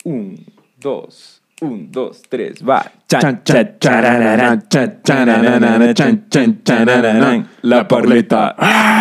Un, dos, tres, va. La Parleta.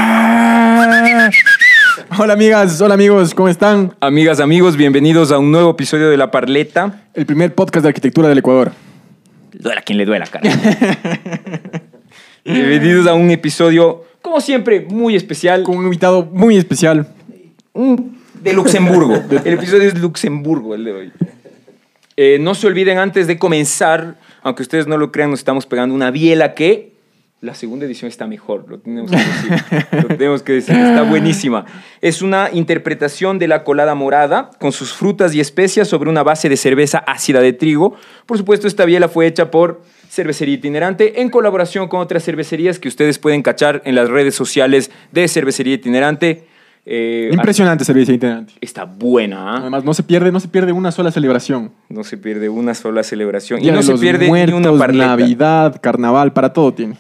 Hola amigas, hola amigos, ¿cómo están? Amigas, amigos, bienvenidos a un nuevo episodio de La Parleta. El primer podcast de arquitectura del Ecuador. Duela quien le duela, cara. Bienvenidos a un episodio, como siempre, muy especial. Con un invitado muy especial. De Luxemburgo. El episodio es Luxemburgo, el de hoy. No se olviden, antes de comenzar, aunque ustedes no lo crean, nos estamos pegando una biela que la segunda edición está mejor, lo tenemos que decir. Lo tenemos que decir, está buenísima. Es una interpretación de la colada morada con sus frutas y especias sobre una base de cerveza ácida de trigo. Por supuesto, esta biela fue hecha por Cervecería Itinerante en colaboración con otras cervecerías que ustedes pueden cachar en las redes sociales de Cervecería Itinerante. Impresionante Cervecería Itinerante. Está buena. Además, no se pierde una sola celebración. No se pierde una sola celebración. Día y no de se los pierde muertos, ni una parleta. Navidad, carnaval, para todo tiene.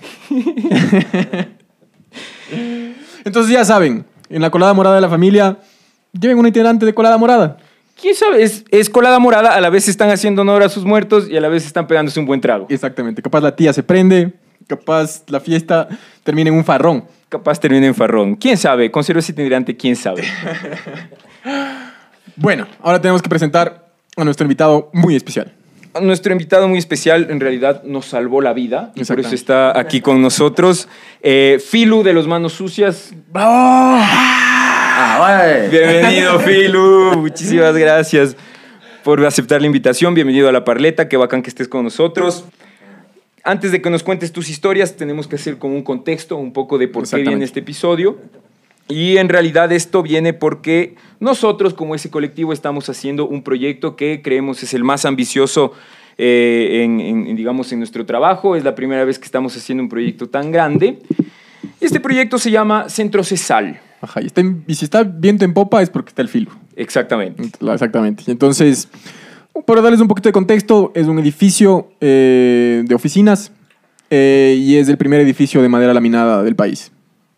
Entonces ya saben, en la colada morada de la familia, lleven un itinerante de colada morada. ¿Quién sabe? Es colada morada, a la vez están haciendo honor a sus muertos y a la vez están pegándose un buen trago. Exactamente. Capaz la tía se prende, capaz la fiesta termina en un farrón. Capaz termine en farrón. ¿Quién sabe? Con cerveza itinerante, ¿quién sabe? Bueno, ahora tenemos que presentar a nuestro invitado muy especial. Nuestro invitado muy especial, en realidad, nos salvó la vida. Y por eso está aquí con nosotros. Filu, de Los Manos Sucias. ¡Bravo! Bienvenido, Filu. Muchísimas gracias por aceptar la invitación. Bienvenido a La Parleta. Qué bacán que estés con nosotros. Antes de que nos cuentes tus historias, tenemos que hacer como un contexto, un poco de por qué viene este episodio. Y en realidad esto viene porque nosotros, como ese colectivo, estamos haciendo un proyecto que creemos es el más ambicioso digamos, en nuestro trabajo. Es la primera vez que estamos haciendo un proyecto tan grande. Este proyecto se llama Centro Cesal. Ajá, y si está viento en popa es porque está el filo. Exactamente. Exactamente. Entonces, para darles un poquito de contexto, es un edificio de oficinas y es el primer edificio de madera laminada del país.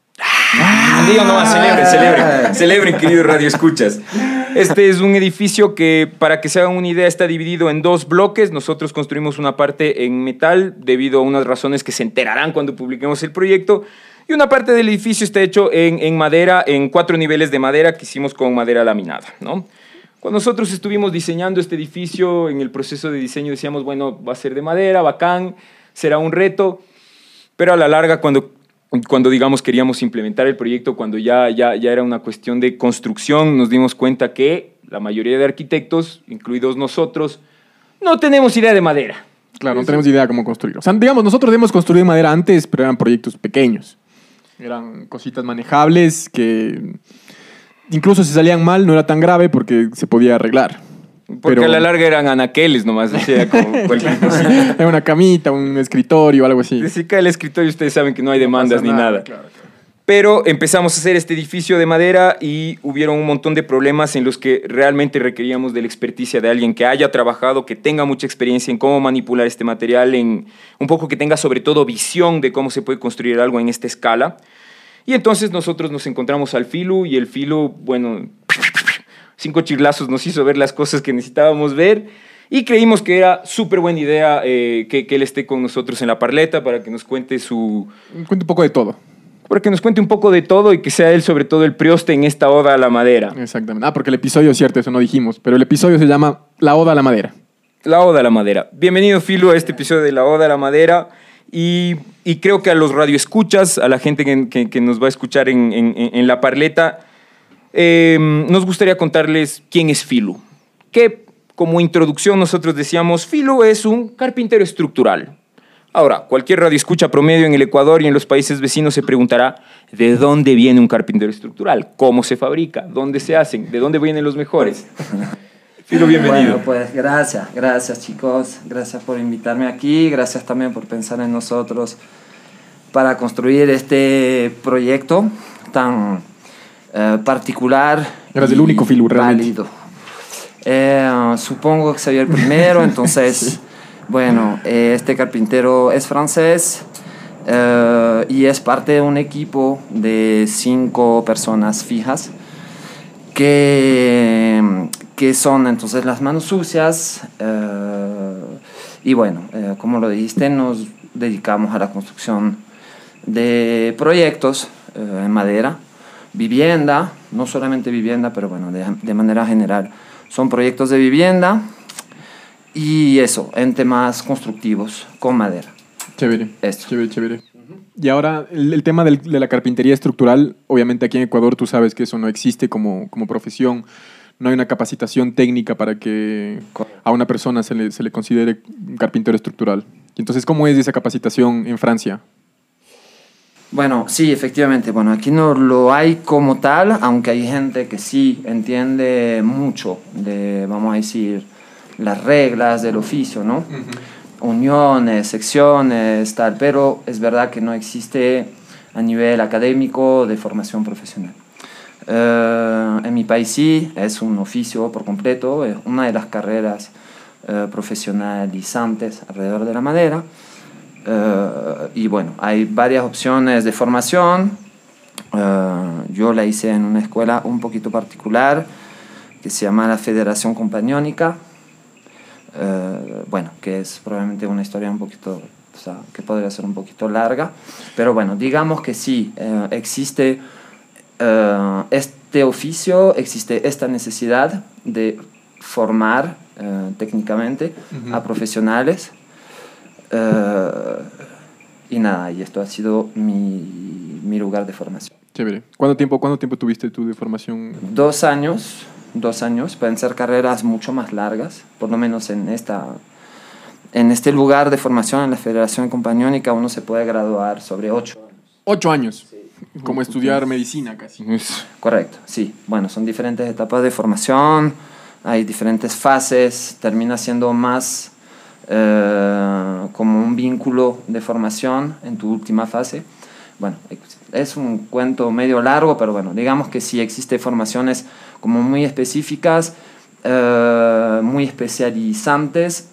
Digo nomás, celebren, queridos radioescuchas. Este es un edificio que, para que se hagan una idea, está dividido en dos bloques. Nosotros construimos una parte en metal debido a unas razones que se enterarán cuando publiquemos el proyecto. Y una parte del edificio está hecho en madera, en 4 niveles de madera que hicimos con madera laminada, ¿no? Cuando nosotros estuvimos diseñando este edificio, en el proceso de diseño decíamos, bueno, va a ser de madera, bacán, será un reto. Pero a la larga, cuando digamos, queríamos implementar el proyecto, cuando ya era una cuestión de construcción, nos dimos cuenta que la mayoría de arquitectos, incluidos nosotros, no tenemos idea de madera. Claro, no tenemos idea de cómo construir. O sea, digamos, nosotros hemos construido madera antes, pero eran proyectos pequeños. Eran cositas manejables que incluso si salían mal no era tan grave porque se podía arreglar. Porque a la larga eran anaqueles nomás, o sea, como cualquier cosita. Era una camita, un escritorio, algo así. Si cae el escritorio, ustedes saben que no hay demandas ni nada. Claro. Pero empezamos a hacer este edificio de madera y hubieron un montón de problemas en los que realmente requeríamos de la experticia de alguien que haya trabajado, que tenga mucha experiencia en cómo manipular este material, en un poco que tenga sobre todo visión de cómo se puede construir algo en esta escala. Y entonces nosotros nos encontramos al Filu y el Filu, bueno, 5 chirlazos nos hizo ver las cosas que necesitábamos ver y creímos que era súper buena idea que él esté con nosotros en La Parleta para que nos cuente Cuente un poco de todo. Para que nos cuente un poco de todo y que sea él sobre todo el prioste en esta oda a la madera. Exactamente. Porque el episodio, cierto, eso no dijimos, pero el episodio se llama La Oda a la Madera. La Oda a la Madera. Bienvenido, Filu, a este episodio de La Oda a la Madera. Y creo que a los radioescuchas, a la gente que nos va a escuchar en La Parleta, nos gustaría contarles quién es Filu. Que como introducción nosotros decíamos, Filu es un carpintero estructural. Ahora, cualquier radioescucha promedio en el Ecuador y en los países vecinos se preguntará ¿de dónde viene un carpintero estructural? ¿Cómo se fabrica? ¿Dónde se hacen? ¿De dónde vienen los mejores? Filu, bienvenido. Bueno, pues gracias chicos, gracias por invitarme aquí, gracias también por pensar en nosotros para construir este proyecto tan particular. Eras el único Filu realmente. Válido. Supongo que sería el primero, entonces... Sí. Bueno, este carpintero es francés y es parte de un equipo de 5 personas fijas que que son entonces las manos sucias. Y bueno, como lo dijiste, nos dedicamos a la construcción de proyectos en madera, vivienda, no solamente vivienda, pero bueno, de manera general. Son proyectos de vivienda y eso, en temas constructivos con madera. Chévere. Esto. Chévere, chévere. Y ahora, el tema de la carpintería estructural, obviamente aquí en Ecuador tú sabes que eso no existe como profesión. No hay una capacitación técnica para que a una persona se le considere un carpintero estructural. Y entonces, ¿cómo es esa capacitación en Francia? Bueno, sí, efectivamente. Bueno, aquí no lo hay como tal, aunque hay gente que sí entiende mucho de, vamos a decir, las reglas del oficio, ¿no? Uniones, secciones, tal, pero es verdad que no existe a nivel académico de formación profesional. En mi país sí, es un oficio por completo, es una de las carreras profesionalizantes alrededor de la madera. Y bueno, hay varias opciones de formación. Yo la hice en una escuela un poquito particular que se llama la Federación Compañónica. Bueno, que es probablemente una historia un poquito, o sea, que podría ser un poquito larga, pero bueno, digamos que sí, existe este oficio, existe esta necesidad de formar técnicamente a profesionales. Y nada, y esto ha sido mi lugar de formación. Chévere. ¿Cuánto tiempo tuviste tú de formación? 2 años. 2 años, pueden ser carreras mucho más largas, por lo menos en este lugar de formación en la Federación Compañónica uno se puede graduar sobre 8 años. 8 años. Sí. Como estudiar medicina casi. Correcto, sí. Bueno, son diferentes etapas de formación, hay diferentes fases, termina siendo más como un vínculo de formación en tu última fase. Bueno, es un cuento medio largo, pero bueno, digamos que sí existe formaciones como muy específicas, muy especializantes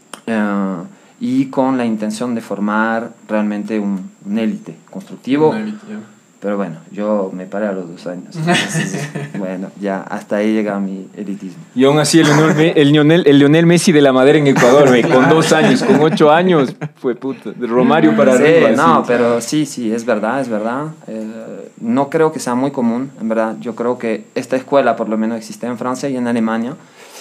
y con la intención de formar realmente un élite constructivo. Una élite, yeah. Pero bueno, yo me paré a los 2 años. Entonces, bueno, ya hasta ahí llega mi elitismo. Y aún así el Lionel Messi de la madera en Ecuador, con 2 años, con 8 años, fue puta, de Romario para sí, arriba. No, sí. pero sí, es verdad, es verdad. No creo que sea muy común, en verdad. Yo creo que esta escuela por lo menos existe en Francia y en Alemania.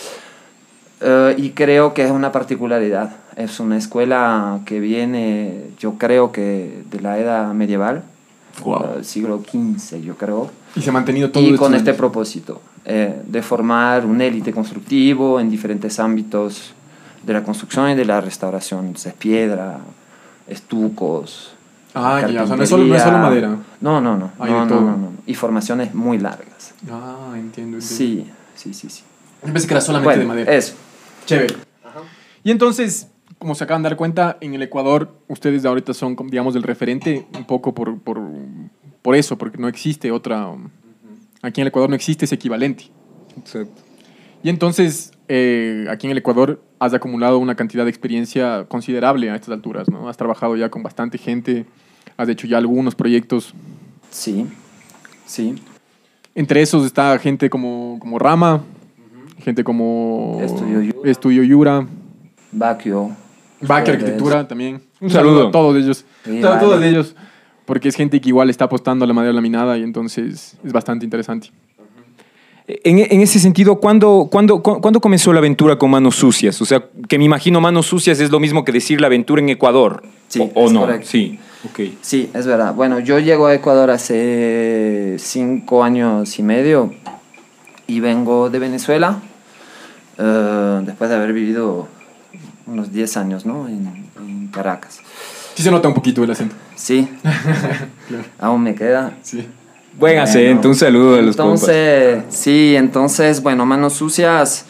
Y creo que es una particularidad. Es una escuela que viene, yo creo que de la edad medieval. Wow. Siglo XV, yo creo. Y se ha mantenido todo. Y con este propósito, de formar un élite constructivo en diferentes ámbitos de la construcción y de la restauración. Entonces, piedra, estucos. Ah, ya, o sea, no es solo madera. No. Y formaciones muy largas. Ah, entiendo. Sí. Yo pensé que era solamente de madera. Eso. Chévere. Ajá. Y entonces, como se acaban de dar cuenta, en el Ecuador ustedes ahorita son, digamos, el referente un poco por eso, porque no existe otra... Aquí en el Ecuador no existe ese equivalente. Exacto. Y entonces, aquí en el Ecuador has acumulado una cantidad de experiencia considerable a estas alturas, ¿no? Has trabajado ya con bastante gente, has hecho ya algunos proyectos. Sí. Entre esos está gente como Rama, gente como Estudio Yura, Bakio Arquitectura también. Un saludo a todos ellos. Sí, A todos vale. ellos. Porque es gente que igual está apostando a la madera laminada y entonces es bastante interesante. En ese sentido, ¿cuándo comenzó la aventura con Manos Sucias? O sea, que me imagino Manos Sucias es lo mismo que decir la aventura en Ecuador. Sí, ¿O es no? correcto. Sí, ok. Sí, es verdad. Bueno, yo llego a Ecuador hace 5 años y medio y vengo de Venezuela después de haber vivido unos 10 años, ¿no? en Caracas. Sí se nota un poquito el acento. Sí, Claro. Aún me queda. Sí. Buen acento, un saludo a los compas. Entonces, bueno, Manos Sucias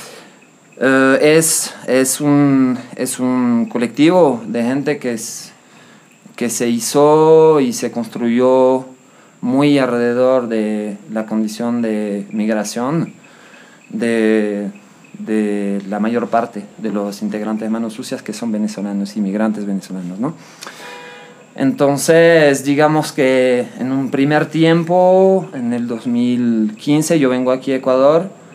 es un colectivo de gente que se hizo y se construyó muy alrededor de la condición de migración de la mayor parte de los integrantes de Manos Sucias, que son venezolanos, inmigrantes venezolanos, ¿no? Entonces, digamos que en un primer tiempo, en el 2015, yo vengo aquí a Ecuador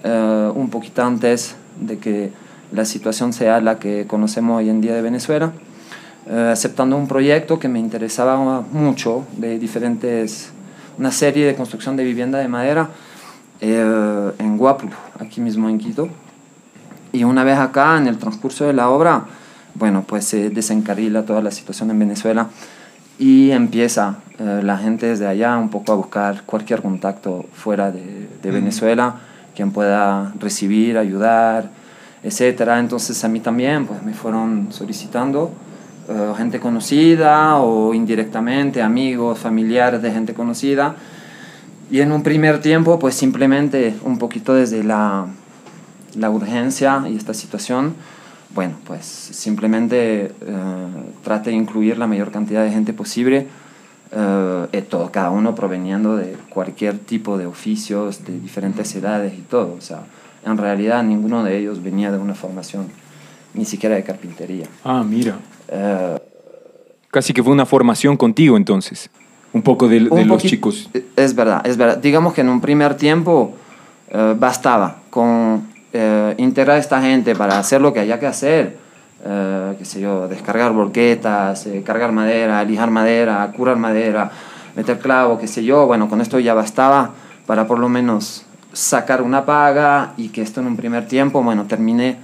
un poquito antes de que la situación sea la que conocemos hoy en día de Venezuela, aceptando un proyecto que me interesaba mucho, de una serie de construcción de vivienda de madera en Guápulo, aquí mismo en Quito. Y una vez acá, en el transcurso de la obra, bueno, pues se desencarrila toda la situación en Venezuela y empieza la gente desde allá un poco a buscar cualquier contacto fuera de Venezuela, quien pueda recibir, ayudar, etcétera. Entonces a mí también pues me fueron solicitando gente conocida o indirectamente amigos, familiares de gente conocida, y en un primer tiempo pues simplemente un poquito desde la urgencia y esta situación, bueno, pues simplemente trate de incluir la mayor cantidad de gente posible, cada uno proveniendo de cualquier tipo de oficios, de diferentes edades y todo. O sea, en realidad ninguno de ellos venía de una formación, ni siquiera de carpintería. Ah, mira. Casi que fue una formación contigo entonces, un poco de los chicos. Es verdad. Digamos que en un primer tiempo bastaba con integrar a esta gente para hacer lo que haya que hacer, qué sé yo, descargar volquetas, cargar madera, lijar madera, curar madera, meter clavo, qué sé yo. Bueno, con esto ya bastaba para por lo menos sacar una paga y que esto en un primer tiempo, bueno, termine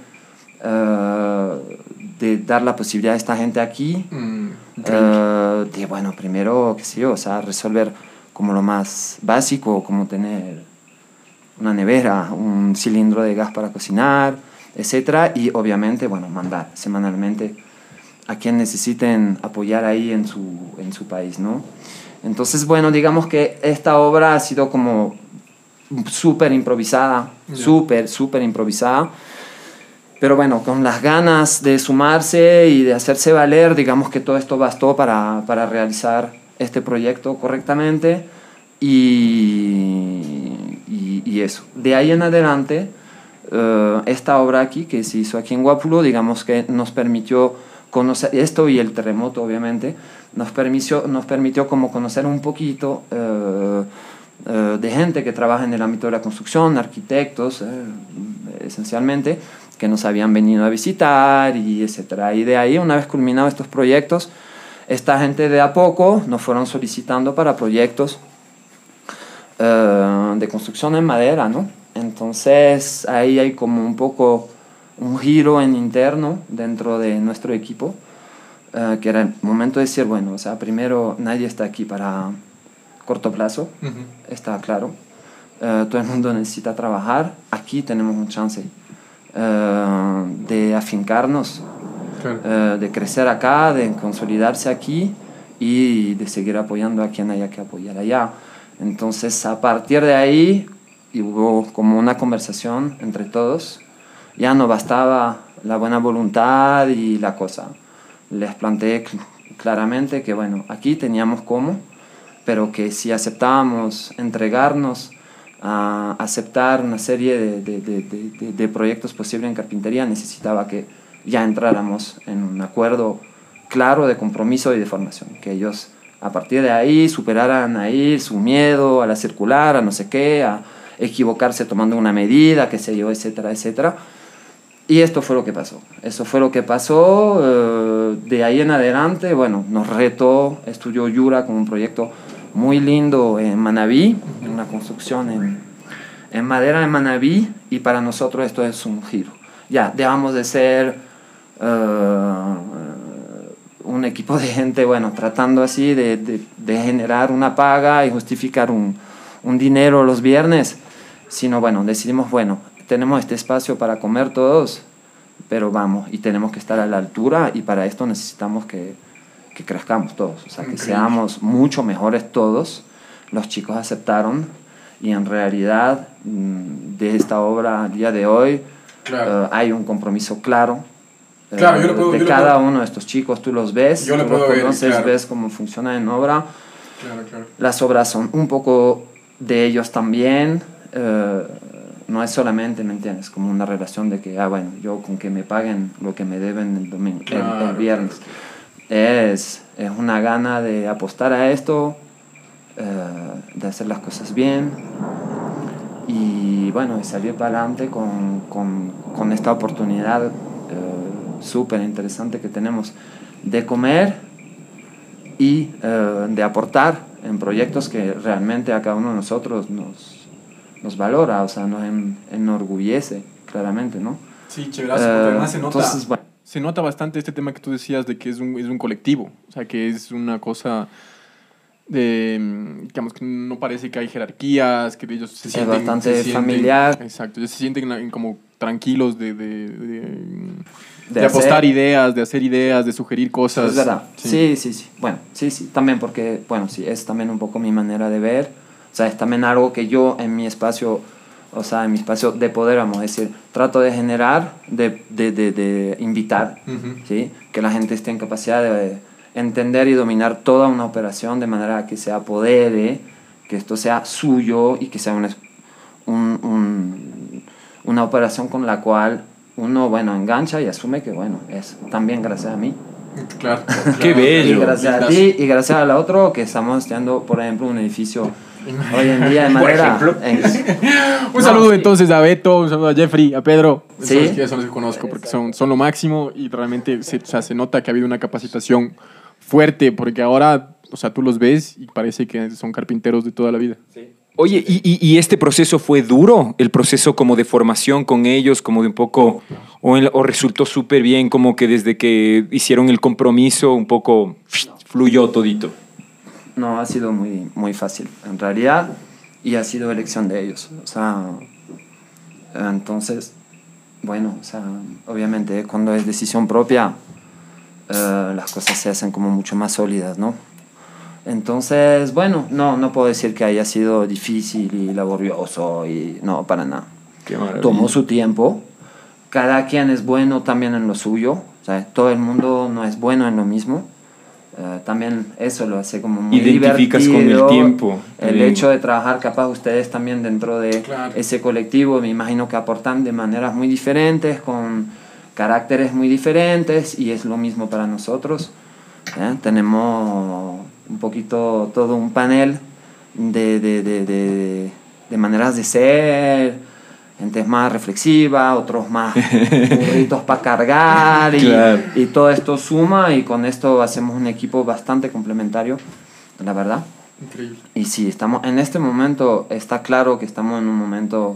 de dar la posibilidad a esta gente aquí de, bueno, primero, qué sé yo, o sea, resolver como lo más básico, como tener una nevera, un cilindro de gas para cocinar, etcétera, y obviamente, bueno, mandar semanalmente a quien necesiten apoyar ahí en su país, ¿no? Entonces, bueno, digamos que esta obra ha sido como súper improvisada, súper improvisada, pero bueno, con las ganas de sumarse y de hacerse valer, digamos que todo esto bastó para realizar este proyecto correctamente y eso. De ahí en adelante, esta obra aquí, que se hizo aquí en Guápulo, digamos que nos permitió conocer esto, y el terremoto obviamente, nos permitió como conocer un poquito de gente que trabaja en el ámbito de la construcción, arquitectos esencialmente, que nos habían venido a visitar y etcétera. Y de ahí, una vez culminados estos proyectos, esta gente de a poco nos fueron solicitando para proyectos de construcción en madera, ¿no? Entonces ahí hay como un poco un giro en interno dentro de nuestro equipo, que era el momento de decir, bueno, o sea, primero nadie está aquí para corto plazo, está claro. Todo el mundo necesita trabajar, aquí tenemos un chance de afincarnos, de crecer acá, de consolidarse aquí y de seguir apoyando a quien haya que apoyar allá. Entonces, a partir de ahí, hubo como una conversación entre todos. Ya no bastaba la buena voluntad y la cosa. Les planteé claramente que, bueno, aquí teníamos cómo, pero que si aceptábamos entregarnos a aceptar una serie de proyectos posibles en carpintería, necesitaba que ya entráramos en un acuerdo claro de compromiso y de formación, que ellos a partir de ahí superaran ahí su miedo a la circular, a no sé qué, a equivocarse tomando una medida, qué sé yo, etcétera, etcétera. Y esto fue lo que pasó. Eso fue lo que pasó. De ahí en adelante, bueno, nos retó Estudio Yura con un proyecto muy lindo en Manabí, una construcción en madera en Manabí, y para nosotros esto es un giro. Ya, dejamos de ser un equipo de gente, bueno, tratando así de generar una paga y justificar un dinero los viernes, sino, bueno, decidimos, bueno, tenemos este espacio para comer todos, pero vamos, y tenemos que estar a la altura, y para esto necesitamos que crezcamos todos, o sea, que seamos mucho mejores todos. Los chicos aceptaron, y en realidad de esta obra al día de hoy hay un compromiso claro. De cada uno de estos chicos. Tú los ves, tú los conoces, ves cómo funciona en obra. Las obras son un poco de ellos también. No es solamente, ¿me entiendes? Como una relación de que, bueno, yo con que me paguen lo que me deben el domingo, el viernes. Es una gana de apostar a esto, de hacer las cosas bien, y y bueno, y salir para adelante con esta oportunidad súper interesante que tenemos de comer y de aportar en proyectos que realmente a cada uno de nosotros nos valora, o sea, nos enorgullece claramente, ¿no? Sí, chéverazo, porque además se nota, entonces, bueno, se nota bastante este tema que tú decías de que es un colectivo, o sea, que es una cosa de, digamos, que no parece que hay jerarquías, que ellos se sienten... bastante familiar. Exacto, ellos se sienten como tranquilos De apostar hacer ideas, de hacer ideas, de sugerir cosas. Es verdad. Sí. Bueno, sí. También porque, bueno, sí, es también un poco mi manera de ver. O sea, es también algo que yo en mi espacio, o sea, en mi espacio de poder, vamos a decir, trato de generar, de invitar, ¿sí? Que la gente esté en capacidad de entender y dominar toda una operación de manera que se apodere, que esto sea suyo y que sea una operación con la cual uno, bueno, engancha y asume que, bueno, es también gracias a mí. Claro. Qué bello. Y gracias a ti y gracias al otro que estamos estudiando, por ejemplo, un edificio hoy en día de manera... Un saludo entonces a Beto, un saludo a Jeffrey, a Pedro. Sí. Son los que conozco porque son lo máximo y realmente se nota que ha habido una capacitación fuerte porque ahora, o sea, tú los ves y parece que son carpinteros de toda la vida. Sí. Oye, ¿y este proceso fue duro? ¿El proceso como de formación con ellos, como de un poco, o resultó súper bien, como que desde que hicieron el compromiso un poco fluyó todito? No, ha sido muy, muy fácil, en realidad, y ha sido elección de ellos. O sea, entonces, bueno, o sea, obviamente cuando es decisión propia, las cosas se hacen como mucho más sólidas, ¿no? Entonces, bueno, no puedo decir que haya sido difícil y laborioso, y no, para nada. Qué maravilla. Tomó su tiempo, cada quien es bueno también en lo suyo, o sea, todo el mundo no es bueno en lo mismo. También eso lo hace como muy identificas divertido. con el tiempo. El hecho de trabajar capaz ustedes también dentro de ese colectivo, me imagino que aportan de maneras muy diferentes, con caracteres muy diferentes, y es lo mismo para nosotros. Tenemos un poquito todo un panel de maneras de ser, gente es más reflexiva, otros más burritos para cargar, Claro. y todo esto suma, y con esto hacemos un equipo bastante complementario, la verdad. Increíble. Y sí, estamos en este momento, está claro que estamos en un momento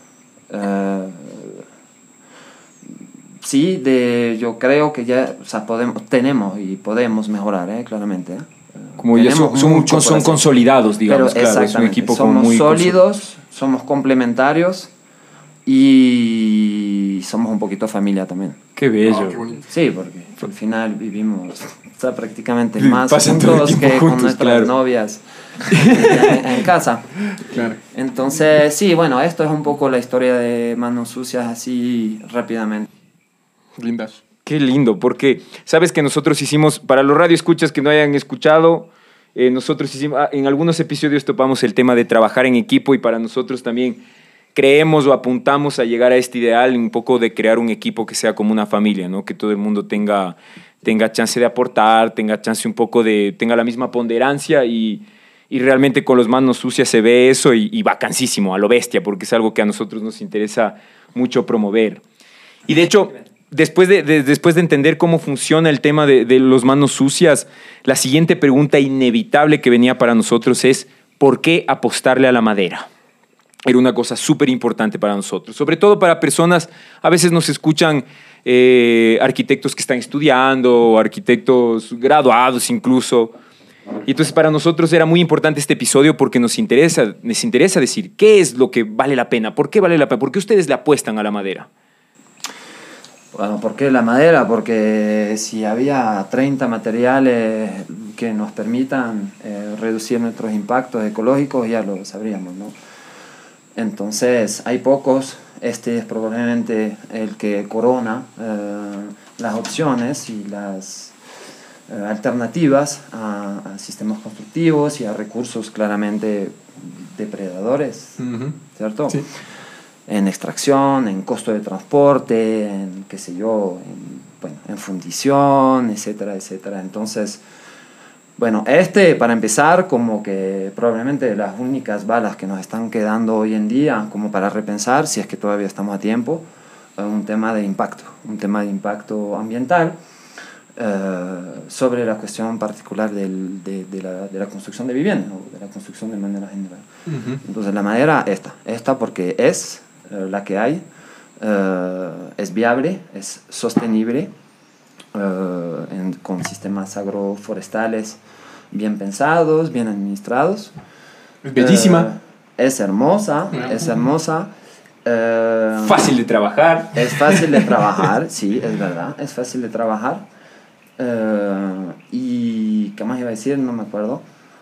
sí, yo creo que ya, o sea, tenemos y podemos mejorar, claramente. Como ya son consolidados, digamos. Pero claro, es un equipo somos muy sólidos, somos complementarios y somos un poquito familia también. Qué bello. Qué bonito. Sí, porque al final vivimos, o sea, prácticamente Sí, más pasan todo el juntos tiempo que juntos, con nuestras claro. novias en casa. Claro. Entonces, sí, bueno, esto es un poco la historia de Manos Sucias así rápidamente. Lindas. Qué lindo, porque sabes que nosotros hicimos, para los radioescuchas que no hayan escuchado, nosotros hicimos, en algunos episodios topamos el tema de trabajar en equipo, y para nosotros también creemos o apuntamos a llegar a este ideal un poco de crear un equipo que sea como una familia, ¿no? Que todo el mundo tenga chance de aportar, tenga chance un poco tenga la misma ponderancia, y realmente con los Manos Sucias se ve eso, y bacanísimo, a lo bestia, porque es algo que a nosotros nos interesa mucho promover. Y de hecho, después de entender cómo funciona el tema de los Manos Sucias, la siguiente pregunta inevitable que venía para nosotros es: ¿por qué apostarle a la madera? Era una cosa súper importante para nosotros, sobre todo para personas, a veces nos escuchan arquitectos que están estudiando, arquitectos graduados incluso. Y entonces para nosotros era muy importante este episodio porque nos interesa decir qué es lo que vale la pena, por qué vale la pena, por qué ustedes le apuestan a la madera. Bueno, ¿por qué la madera? Porque si había 30 materiales que nos permitan reducir nuestros impactos ecológicos, ya lo sabríamos, ¿no? Entonces, hay pocos. Este es probablemente el que corona las opciones y las alternativas a sistemas constructivos y a recursos claramente depredadores, ¿cierto? Sí. En extracción, en costo de transporte, en qué sé yo, en fundición, etcétera, etcétera. Entonces, Bueno, para empezar, como que probablemente las únicas balas que nos están quedando hoy en día, como para repensar, si es que todavía estamos a tiempo, un tema de impacto ambiental, sobre la cuestión particular de la construcción de vivienda, o de la construcción de manera general. Entonces, la madera, esta porque es la que hay, es viable, es sostenible, con sistemas agroforestales bien pensados, bien administrados. Es bellísima. Es hermosa, Fácil de trabajar. Es fácil de trabajar, sí, es verdad, es fácil de trabajar. Y ¿qué más iba a decir? No me acuerdo.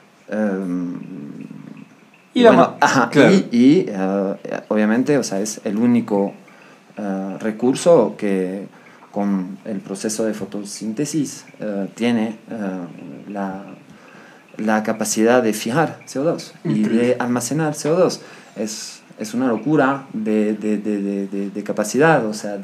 Obviamente, o sea, es el único recurso que con el proceso de fotosíntesis tiene la capacidad de fijar CO2 y de almacenar CO2. Es una locura de capacidad, o sea,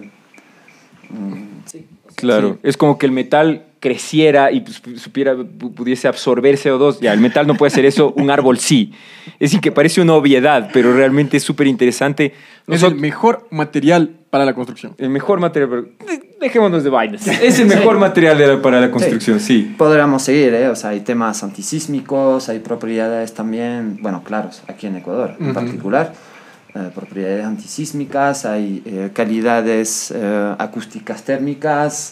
sí. Claro, Sí. es como que el metal creciera y pues, pudiese absorber CO2. Ya, el metal no puede hacer eso, un árbol sí. Es decir, que parece una obviedad, pero realmente es súper interesante. Es el mejor material para la construcción. El mejor material, pero dejémonos de vainas. Es el mejor material para la construcción, sí. Podríamos seguir, o sea, hay temas antisísmicos, hay propiedades también, bueno, claro, aquí en Ecuador en particular, propiedades antisísmicas, hay calidades acústicas térmicas,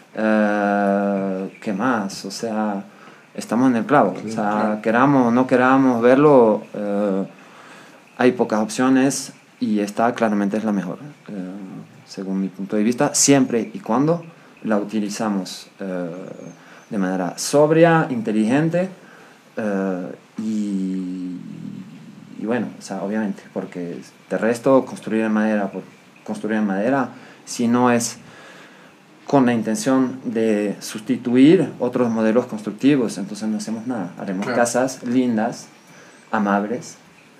¿qué más? O sea, estamos en el clavo. O sea, queramos o no queramos verlo, hay pocas opciones y esta claramente es la mejor, según mi punto de vista, siempre y cuando la utilizamos de manera sobria, inteligente y bueno, o sea, obviamente, porque de resto construir en madera, si no es con la intención de sustituir otros modelos constructivos, entonces no hacemos nada. Haremos casas lindas, amables,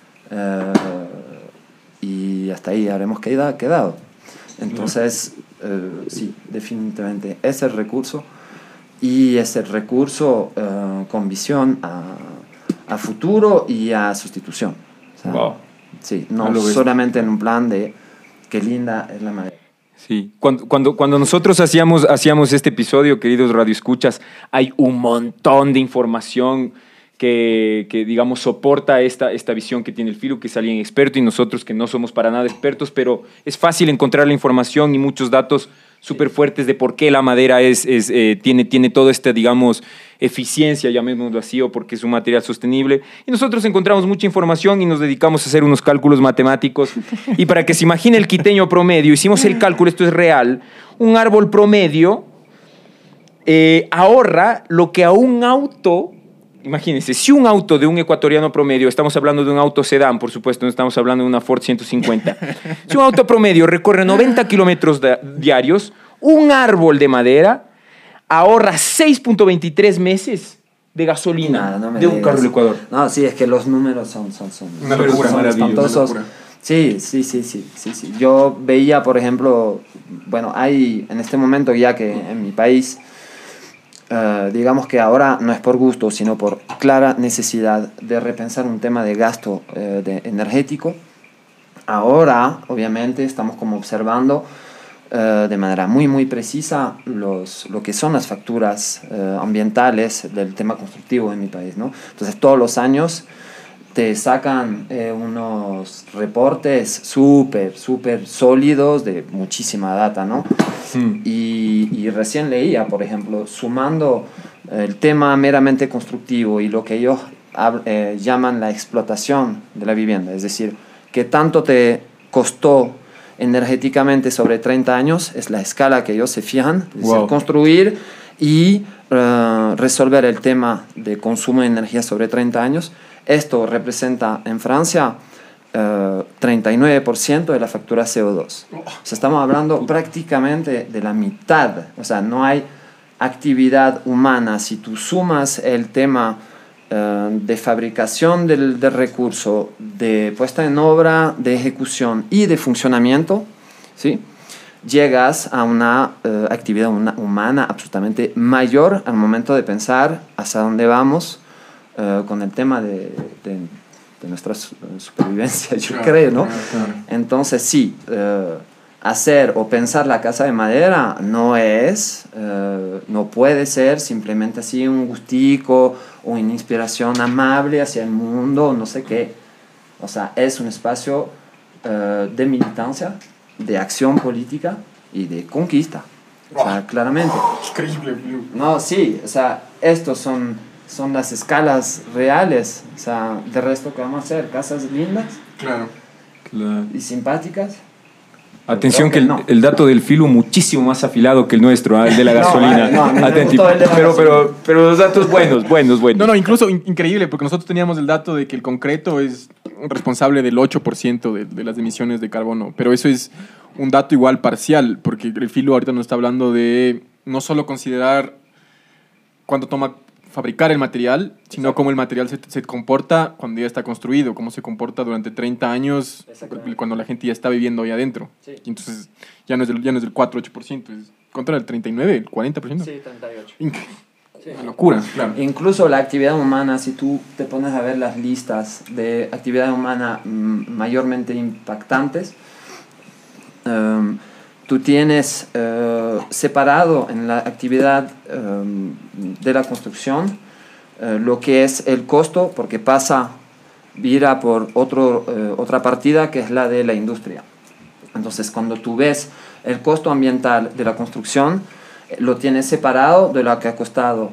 y hasta ahí habremos quedado. Entonces, sí, definitivamente es el recurso, y es el recurso con visión a futuro y a sustitución. O sea, wow. Sí, no solamente en un plan de qué linda es la madera. Sí, cuando nosotros hacíamos este episodio, queridos radioescuchas, hay un montón de información que digamos, soporta esta visión que tiene el Filo, que es alguien experto, y nosotros que no somos para nada expertos, pero es fácil encontrar la información y muchos datos súper fuertes de por qué la madera tiene toda esta, digamos, eficiencia, llamémoslo así, o porque es un material sostenible. Y nosotros encontramos mucha información y nos dedicamos a hacer unos cálculos matemáticos. Y para que se imagine el quiteño promedio, hicimos el cálculo, esto es real, un árbol promedio ahorra lo que a un auto... Imagínense, si un auto de un ecuatoriano promedio, estamos hablando de un auto sedán, por supuesto, no estamos hablando de una Ford 150. Si un auto promedio recorre 90 kilómetros diarios, un árbol de madera ahorra 6.23 meses de gasolina de un carro del Ecuador. No, sí, es que los números son una locura, son espantosos. Sí. Yo veía, por ejemplo, bueno, hay en este momento ya que en mi país... digamos que ahora no es por gusto, sino por clara necesidad de repensar un tema de gasto energético. Ahora, obviamente, estamos como observando de manera muy precisa lo que son las facturas ambientales del tema constructivo en mi país, ¿no? Entonces, todos los años te sacan unos reportes súper sólidos de muchísima data, ¿no? Y recién leía, por ejemplo, sumando el tema meramente constructivo y lo que ellos llaman la explotación de la vivienda, es decir, qué tanto te costó energéticamente sobre 30 años, es la escala que ellos se fijan, es decir, construir y resolver el tema de consumo de energía sobre 30 años. Esto representa en Francia 39% de la factura CO2. O sea, estamos hablando prácticamente de la mitad. O sea, no hay actividad humana. Si tú sumas el tema de fabricación del recurso, de puesta en obra, de ejecución y de funcionamiento, ¿sí? llegas a una actividad humana absolutamente mayor al momento de pensar hacia dónde vamos con el tema de nuestra supervivencia, yo creo, ¿no? Claro. Entonces, sí, hacer o pensar la casa de madera no puede ser simplemente así un gustico o una inspiración amable hacia el mundo, no sé qué. O sea, es un espacio de militancia, de acción política y de conquista. O sea, claramente. Increíble. No, sí, o sea, estos son las escalas reales. O sea, de resto, ¿qué vamos a hacer? Casas lindas Claro. y simpáticas. Atención Creo que que no. el dato del filo muchísimo más afilado que el nuestro, el de la No, gasolina. no, me Atenti, gustó el de la gasolina. pero los datos buenos. No, incluso increíble, porque nosotros teníamos el dato de que el concreto es responsable del 8% de las emisiones de carbono, pero eso es un dato igual parcial, porque el filo ahorita nos está hablando de no solo considerar cuánto toma fabricar el material, sino cómo el material se comporta cuando ya está construido, cómo se comporta durante 30 años cuando la gente ya está viviendo ahí adentro. Sí. Y entonces ya no es del 4-8%, es contra el 39, el 40%. Sí, 38. Una locura, claro. Incluso la actividad humana, si tú te pones a ver las listas de actividad humana mayormente impactantes, tú tienes separado en la actividad de la construcción lo que es el costo, porque vira por otra partida que es la de la industria. Entonces, cuando tú ves el costo ambiental de la construcción, lo tienes separado de lo que ha costado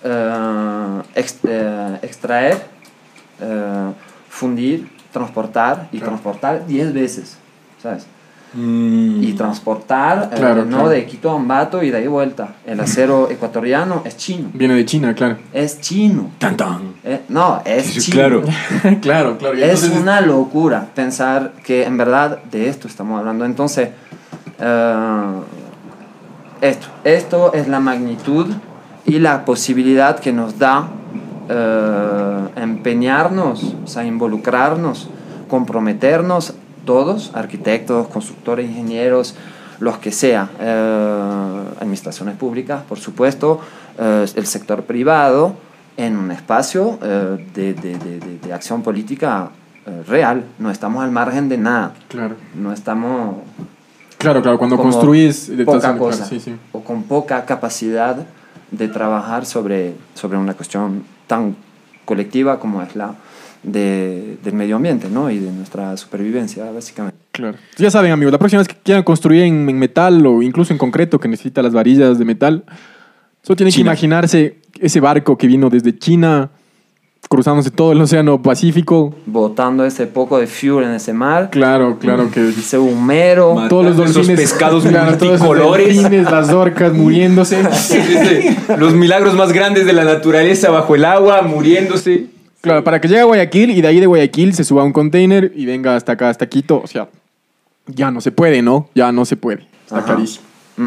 extraer, fundir, transportar y transportar 10 veces, ¿sabes? Y transportar no de Quito a Ambato y de ahí vuelta. El acero ecuatoriano es chino. Viene de China, claro. Es chino. Tan, tan. No, es Sí, chino. claro. claro. Y Es entonces, una locura pensar que en verdad de esto estamos hablando. Entonces, esto es la magnitud y la posibilidad que nos da empeñarnos, o sea, involucrarnos, comprometernos todos, arquitectos, constructores, ingenieros, los que sea, administraciones públicas, por supuesto, el sector privado, en un espacio de acción política real. No estamos al margen de nada. Claro. No estamos... Claro, cuando como construís... poca cosa, claro, sí. o con poca capacidad de trabajar sobre una cuestión tan colectiva como es la del medio ambiente, ¿no? Y de nuestra supervivencia, básicamente. Claro. Ya saben, amigos, la próxima vez que quieran construir en metal o incluso en concreto, que necesita las varillas de metal, solo tienen que imaginarse ese barco que vino desde China, cruzándose todo el océano Pacífico. Botando ese poco de fuel en ese mar. Claro que... Ese humero. Todos los Esos dolphines, pescados todos esos multicolores. delfines, las orcas muriéndose. Los milagros más grandes de la naturaleza bajo el agua, muriéndose. Claro, para que llegue a Guayaquil y de ahí de Guayaquil se suba a un container y venga hasta acá, hasta Quito. O sea, ya no se puede, ¿no? Ya no se puede. Está clarísimo.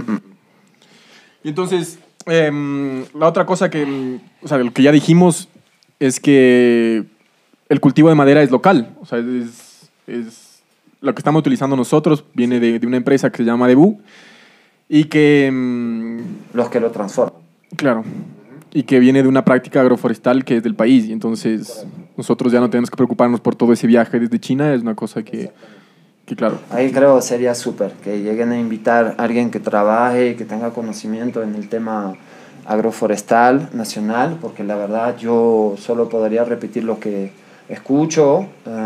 Y entonces, la otra cosa o sea, lo que ya dijimos es que el cultivo de madera es local. O sea, es lo que estamos utilizando nosotros viene de una empresa que se llama Debú y que... Los que lo transforman. Claro. Y que viene de una práctica agroforestal que es del país. Y entonces nosotros ya no tenemos que preocuparnos por todo ese viaje desde China. Es una cosa que claro. Ahí creo sería súper que lleguen a invitar a alguien que trabaje y que tenga conocimiento en el tema agroforestal nacional, porque la verdad yo solo podría repetir lo que escucho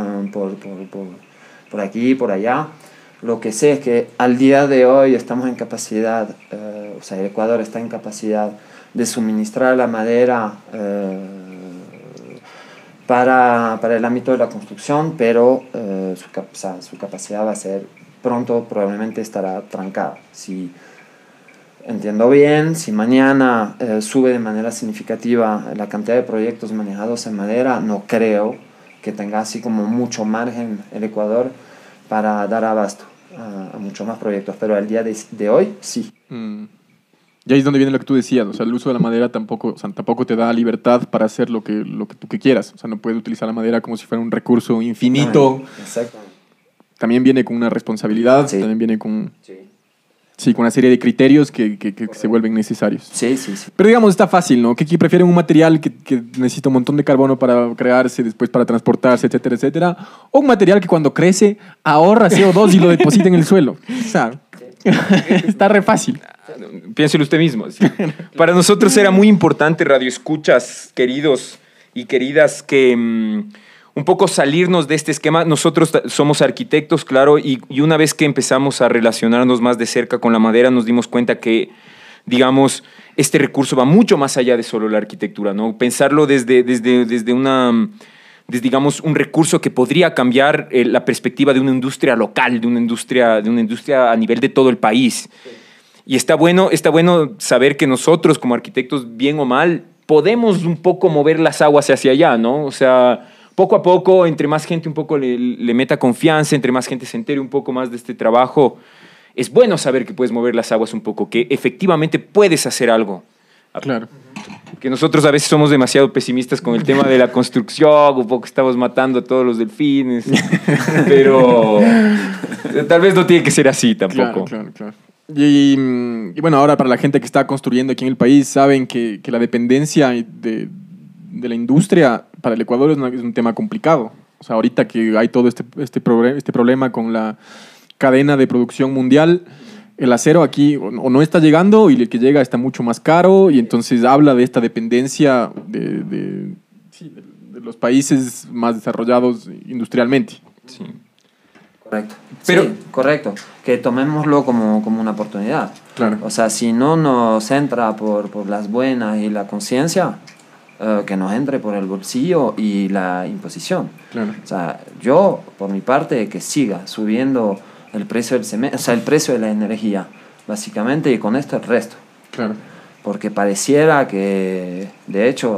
por aquí, por allá. Lo que sé es que al día de hoy estamos en capacidad, o sea, el Ecuador está en capacidad de suministrar la madera para el ámbito de la construcción, pero su capacidad va a ser pronto, probablemente estará trancada. Si entiendo bien, si mañana sube de manera significativa la cantidad de proyectos manejados en madera, no creo que tenga así como mucho margen el Ecuador para dar abasto a muchos más proyectos, pero al día de hoy sí. Y ahí es donde viene lo que tú decías, o sea, el uso de la madera tampoco te da libertad para hacer lo que tú quieras. O sea, no puedes utilizar la madera como si fuera un recurso infinito. Exactamente. También viene con una responsabilidad, Sí. también viene con... Sí. Sí, con una serie de criterios que se vuelven necesarios. Sí, sí, sí. Pero digamos, está fácil, ¿no? Que prefieren un material que necesita un montón de carbono para crearse, después para transportarse, etcétera, etcétera. O un material que cuando crece ahorra CO2 y lo deposita en el suelo. O sea, está re fácil. Piénselo usted mismo. Sí. Para nosotros era muy importante, radioescuchas, queridos y queridas, que un poco salirnos de este esquema. Nosotros somos arquitectos, claro, y una vez que empezamos a relacionarnos más de cerca con la madera, nos dimos cuenta que, digamos, este recurso va mucho más allá de solo la arquitectura, ¿no? Pensarlo desde digamos, un recurso que podría cambiar la perspectiva de una industria local, de una industria a nivel de todo el país. Y está bueno saber que nosotros, como arquitectos, bien o mal, podemos un poco mover las aguas hacia allá, ¿no? O sea, poco a poco, entre más gente un poco le meta confianza, entre más gente se entere un poco más de este trabajo, es bueno saber que puedes mover las aguas un poco, que efectivamente puedes hacer algo. Claro. Que nosotros a veces somos demasiado pesimistas con el tema de la construcción, un poco estamos matando a todos los delfines, pero tal vez no tiene que ser así tampoco. Claro. Y bueno, ahora para la gente que está construyendo aquí en el país, saben que la dependencia de la industria para el Ecuador es un tema complicado. O sea, ahorita que hay todo este problema con la cadena de producción mundial, el acero aquí o no está llegando y el que llega está mucho más caro, y entonces habla de esta dependencia de los países más desarrollados industrialmente. Sí. Correcto. Pero, sí, correcto. Que tomémoslo como una oportunidad. Claro. O sea, si no nos entra por las buenas y la conciencia, que nos entre por el bolsillo y la imposición. Claro. O sea, yo, por mi parte, que siga subiendo el precio del cemento, o sea, el precio de la energía, básicamente, y con esto el resto. Claro. Porque pareciera que, de hecho,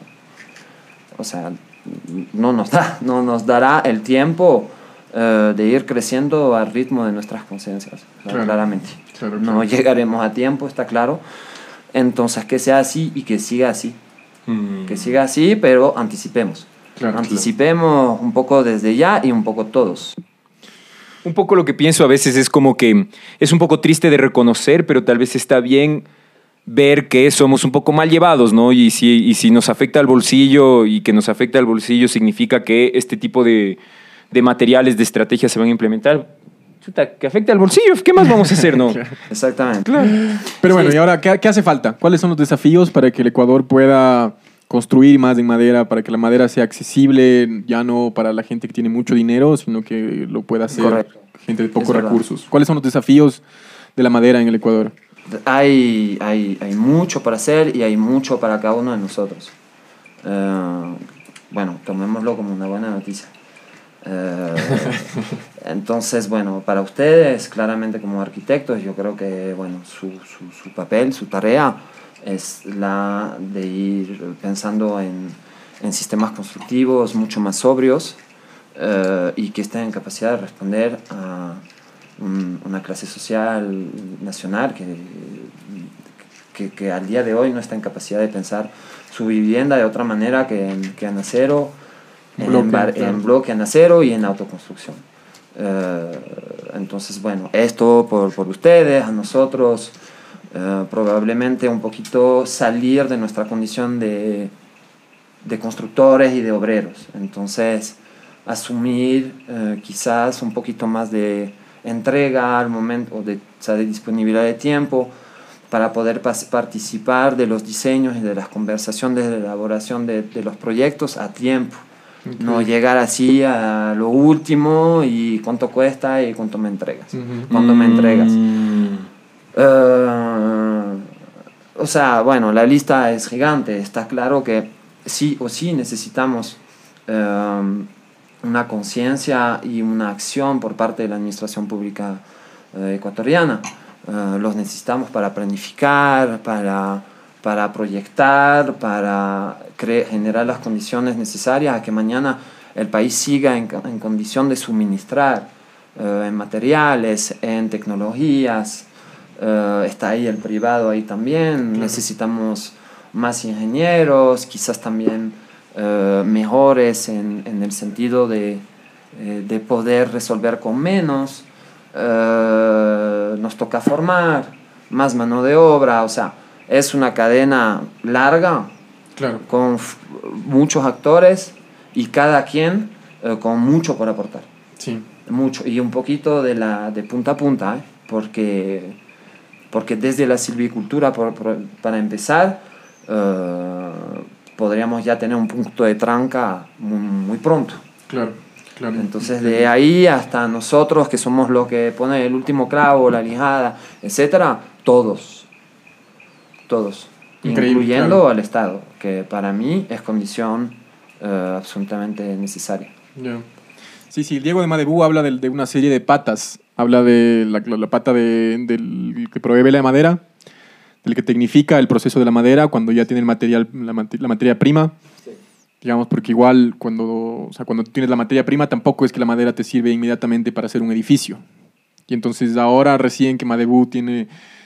o sea, no nos dará el tiempo de ir creciendo al ritmo de nuestras conciencias, Claro. claramente. Claro. No llegaremos a tiempo, está claro. Entonces, que sea así y que siga así. Que siga así, pero anticipemos. Claro. Anticipemos un poco desde ya y un poco todos. Un poco lo que pienso a veces es como que es un poco triste de reconocer, pero tal vez está bien ver que somos un poco mal llevados, ¿no? Y si nos afecta al bolsillo, y que nos afecta al bolsillo significa que este tipo de materiales, de estrategias se van a implementar. Chuta, que afecte al bolsillo, ¿qué más vamos a hacer, no? Exactamente. Claro. Pero bueno, Sí. ¿y ahora qué hace falta? ¿Cuáles son los desafíos para que el Ecuador pueda construir más en madera, para que la madera sea accesible, ya no para la gente que tiene mucho dinero, sino que lo pueda hacer Correcto. gente de pocos Es verdad. recursos? ¿Cuáles son los desafíos de la madera en el Ecuador? Hay mucho para hacer y hay mucho para cada uno de nosotros. Bueno, tomémoslo como una buena noticia. Entonces, bueno, para ustedes, claramente como arquitectos, yo creo que bueno, su papel, su tarea es la de ir pensando en sistemas constructivos mucho más sobrios y que estén en capacidad de responder a una clase social nacional que al día de hoy no está en capacidad de pensar su vivienda de otra manera que en acero, en bloque en acero y en autoconstrucción. Entonces, bueno, esto por ustedes, a nosotros, probablemente un poquito salir de nuestra condición de constructores y de obreros. Entonces, asumir quizás un poquito más de entrega al momento, o sea, de disponibilidad de tiempo para poder participar de los diseños y de las conversaciones de elaboración de los proyectos a tiempo. Okay. No llegar así a lo último y cuánto cuesta y cuánto me entregas. ¿Cuánto me entregas? O sea, bueno, la lista es gigante. Está claro que sí o sí necesitamos una conciencia y una acción por parte de la administración pública ecuatoriana. Los necesitamos para planificar, para proyectar, para generar las condiciones necesarias a que mañana el país siga en condición de suministrar en materiales, en tecnologías. Está ahí el privado ahí también. Claro. Necesitamos más ingenieros, quizás también mejores en el sentido de poder resolver con menos. Nos toca formar, más mano de obra, o sea, es una cadena larga, Claro. con muchos actores y cada quien con mucho por aportar. Sí. Mucho, y un poquito de punta a punta, ¿eh? Porque desde la silvicultura, para empezar, podríamos ya tener un punto de tranca muy pronto. Claro. Claro. Entonces, de ahí hasta nosotros, que somos los que ponen el último clavo, la lijada, etcétera, todos. Increíble, Incluyendo claro. al Estado, que para mí es condición absolutamente necesaria. Ya. Sí, sí, Diego de Madebú habla de una serie de patas. Habla de la pata del que provee la madera, del que tecnifica el proceso de la madera cuando ya tiene el material, la materia prima. Sí. Digamos, porque igual cuando tú tienes la materia prima tampoco es que la madera te sirve inmediatamente para hacer un edificio. Y entonces ahora recién que Madebú tiene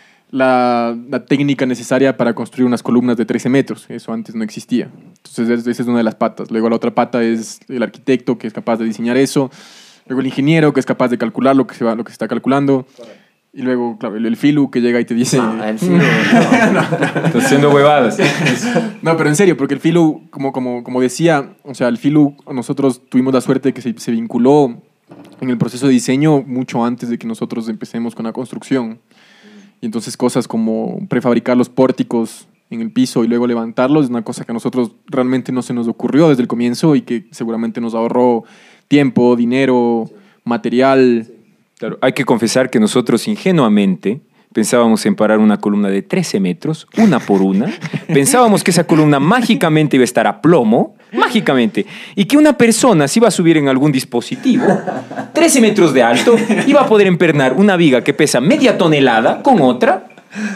la técnica necesaria para construir unas columnas de 13 metros. Eso antes no existía. Entonces esa es una de las patas. Luego la otra pata es el arquitecto que es capaz de diseñar eso. Luego el ingeniero que es capaz de calcular lo que se está calculando. Correcto. Y luego, claro, el filu que llega y te dice... No, el filo, no. Estás haciendo huevadas. No, pero en serio, porque el filu, como decía, o sea, el filu, nosotros tuvimos la suerte de que se vinculó en el proceso de diseño mucho antes de que nosotros empecemos con la construcción. Y entonces cosas como prefabricar los pórticos en el piso y luego levantarlos es una cosa que a nosotros realmente no se nos ocurrió desde el comienzo y que seguramente nos ahorró tiempo, dinero, material. Claro, hay que confesar que nosotros ingenuamente pensábamos en parar una columna de 13 metros, una por una. Pensábamos que esa columna mágicamente iba a estar a plomo, mágicamente, y que una persona se iba a subir en algún dispositivo, 13 metros de alto, iba a poder empernar una viga que pesa media tonelada con otra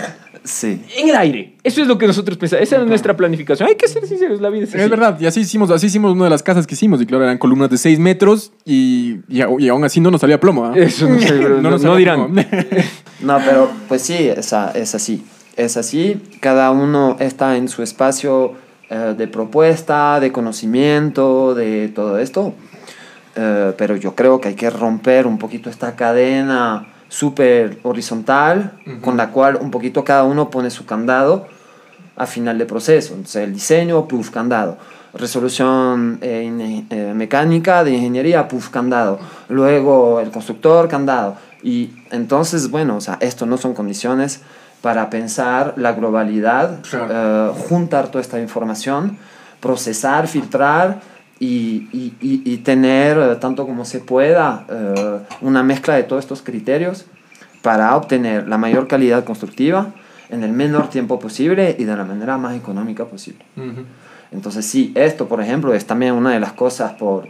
Sí. en el aire. Eso es lo que nosotros pensábamos. Esa era nuestra planificación. Hay que ser sinceros, la vida es así. Es verdad, y así hicimos una de las casas que hicimos, y claro, eran columnas de 6 metros y aún así no nos salía plomo. ¿Ah? Eso no sé, pero nos no salía dirán. plomo. No, pero pues sí, es así. Es así, cada uno está en su espacio de propuesta, de conocimiento, de todo esto. Pero yo creo que hay que romper un poquito esta cadena súper horizontal, con la cual un poquito cada uno pone su candado a final de proceso. Entonces el diseño, puff, candado. Resolución mecánica de ingeniería, puff, candado. Luego el constructor, candado. Y entonces, bueno, o sea, esto no son condiciones para pensar la globalidad, Claro. juntar toda esta información, procesar, filtrar y tener, tanto como se pueda, una mezcla de todos estos criterios para obtener la mayor calidad constructiva en el menor tiempo posible y de la manera más económica posible. Ujú. Entonces sí, esto por ejemplo es también una de las cosas por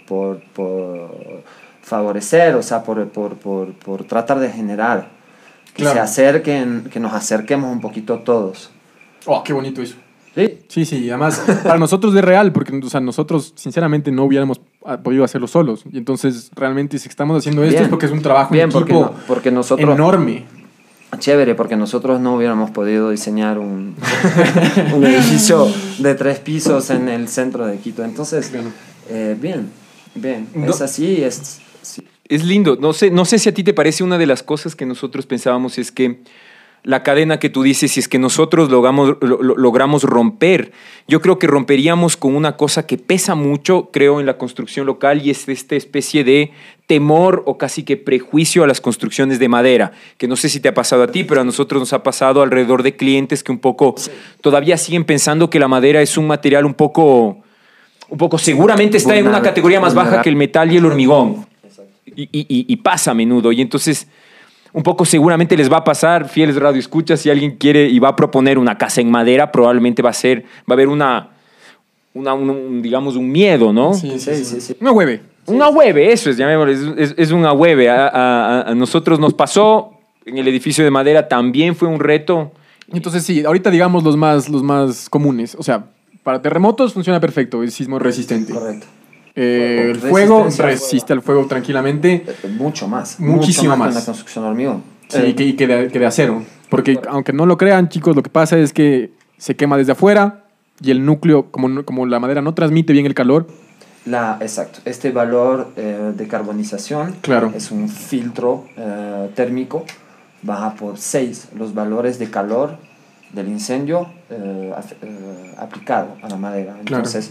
favorecer, o sea, por tratar de generar que Claro. se acerquen, que nos acerquemos un poquito todos. Oh, qué bonito eso. ¿Sí? Sí, sí, además para nosotros es real, porque o sea, nosotros sinceramente no hubiéramos podido hacerlo solos. Y entonces realmente si estamos haciendo esto Bien. es porque es un trabajo Bien, en equipo porque nosotros... enorme. Chévere, porque nosotros no hubiéramos podido diseñar un edificio de 3 pisos en el centro de Quito. Entonces, Claro. bien, No. es así, es... Sí. Es lindo. No sé si a ti te parece una de las cosas que nosotros pensábamos es que la cadena que tú dices, si es que nosotros logramos romper, yo creo que romperíamos con una cosa que pesa mucho, creo, en la construcción local y es esta especie de temor o casi que prejuicio a las construcciones de madera, que no sé si te ha pasado a ti, pero a nosotros nos ha pasado alrededor de clientes que un poco todavía siguen pensando que la madera es un material un poco seguramente está en una categoría más baja que el metal y el hormigón. Y pasa a menudo. Y entonces, un poco seguramente les va a pasar, fieles radioescuchas, si alguien quiere y va a proponer una casa en madera, probablemente va a haber digamos, un miedo, ¿no? Sí. Sí. Una hueve. Una hueve, eso es, llamémosle, es una hueve. A nosotros nos pasó, en el edificio de madera también fue un reto. Entonces sí, ahorita digamos los más comunes. O sea, para terremotos funciona perfecto, es sismo resistente. Correcto. El fuego Resistencia al resiste al fuego tranquilamente. Mucho más. Muchísimo mucho más. que en la construcción de hormigón. Sí, que de acero. Porque aunque no lo crean, chicos, lo que pasa es que se quema desde afuera y el núcleo, como la madera no transmite bien el calor. Exacto. Este valor de carbonización Claro. es un filtro térmico baja por 6 los valores de calor del incendio aplicado a la madera. Entonces,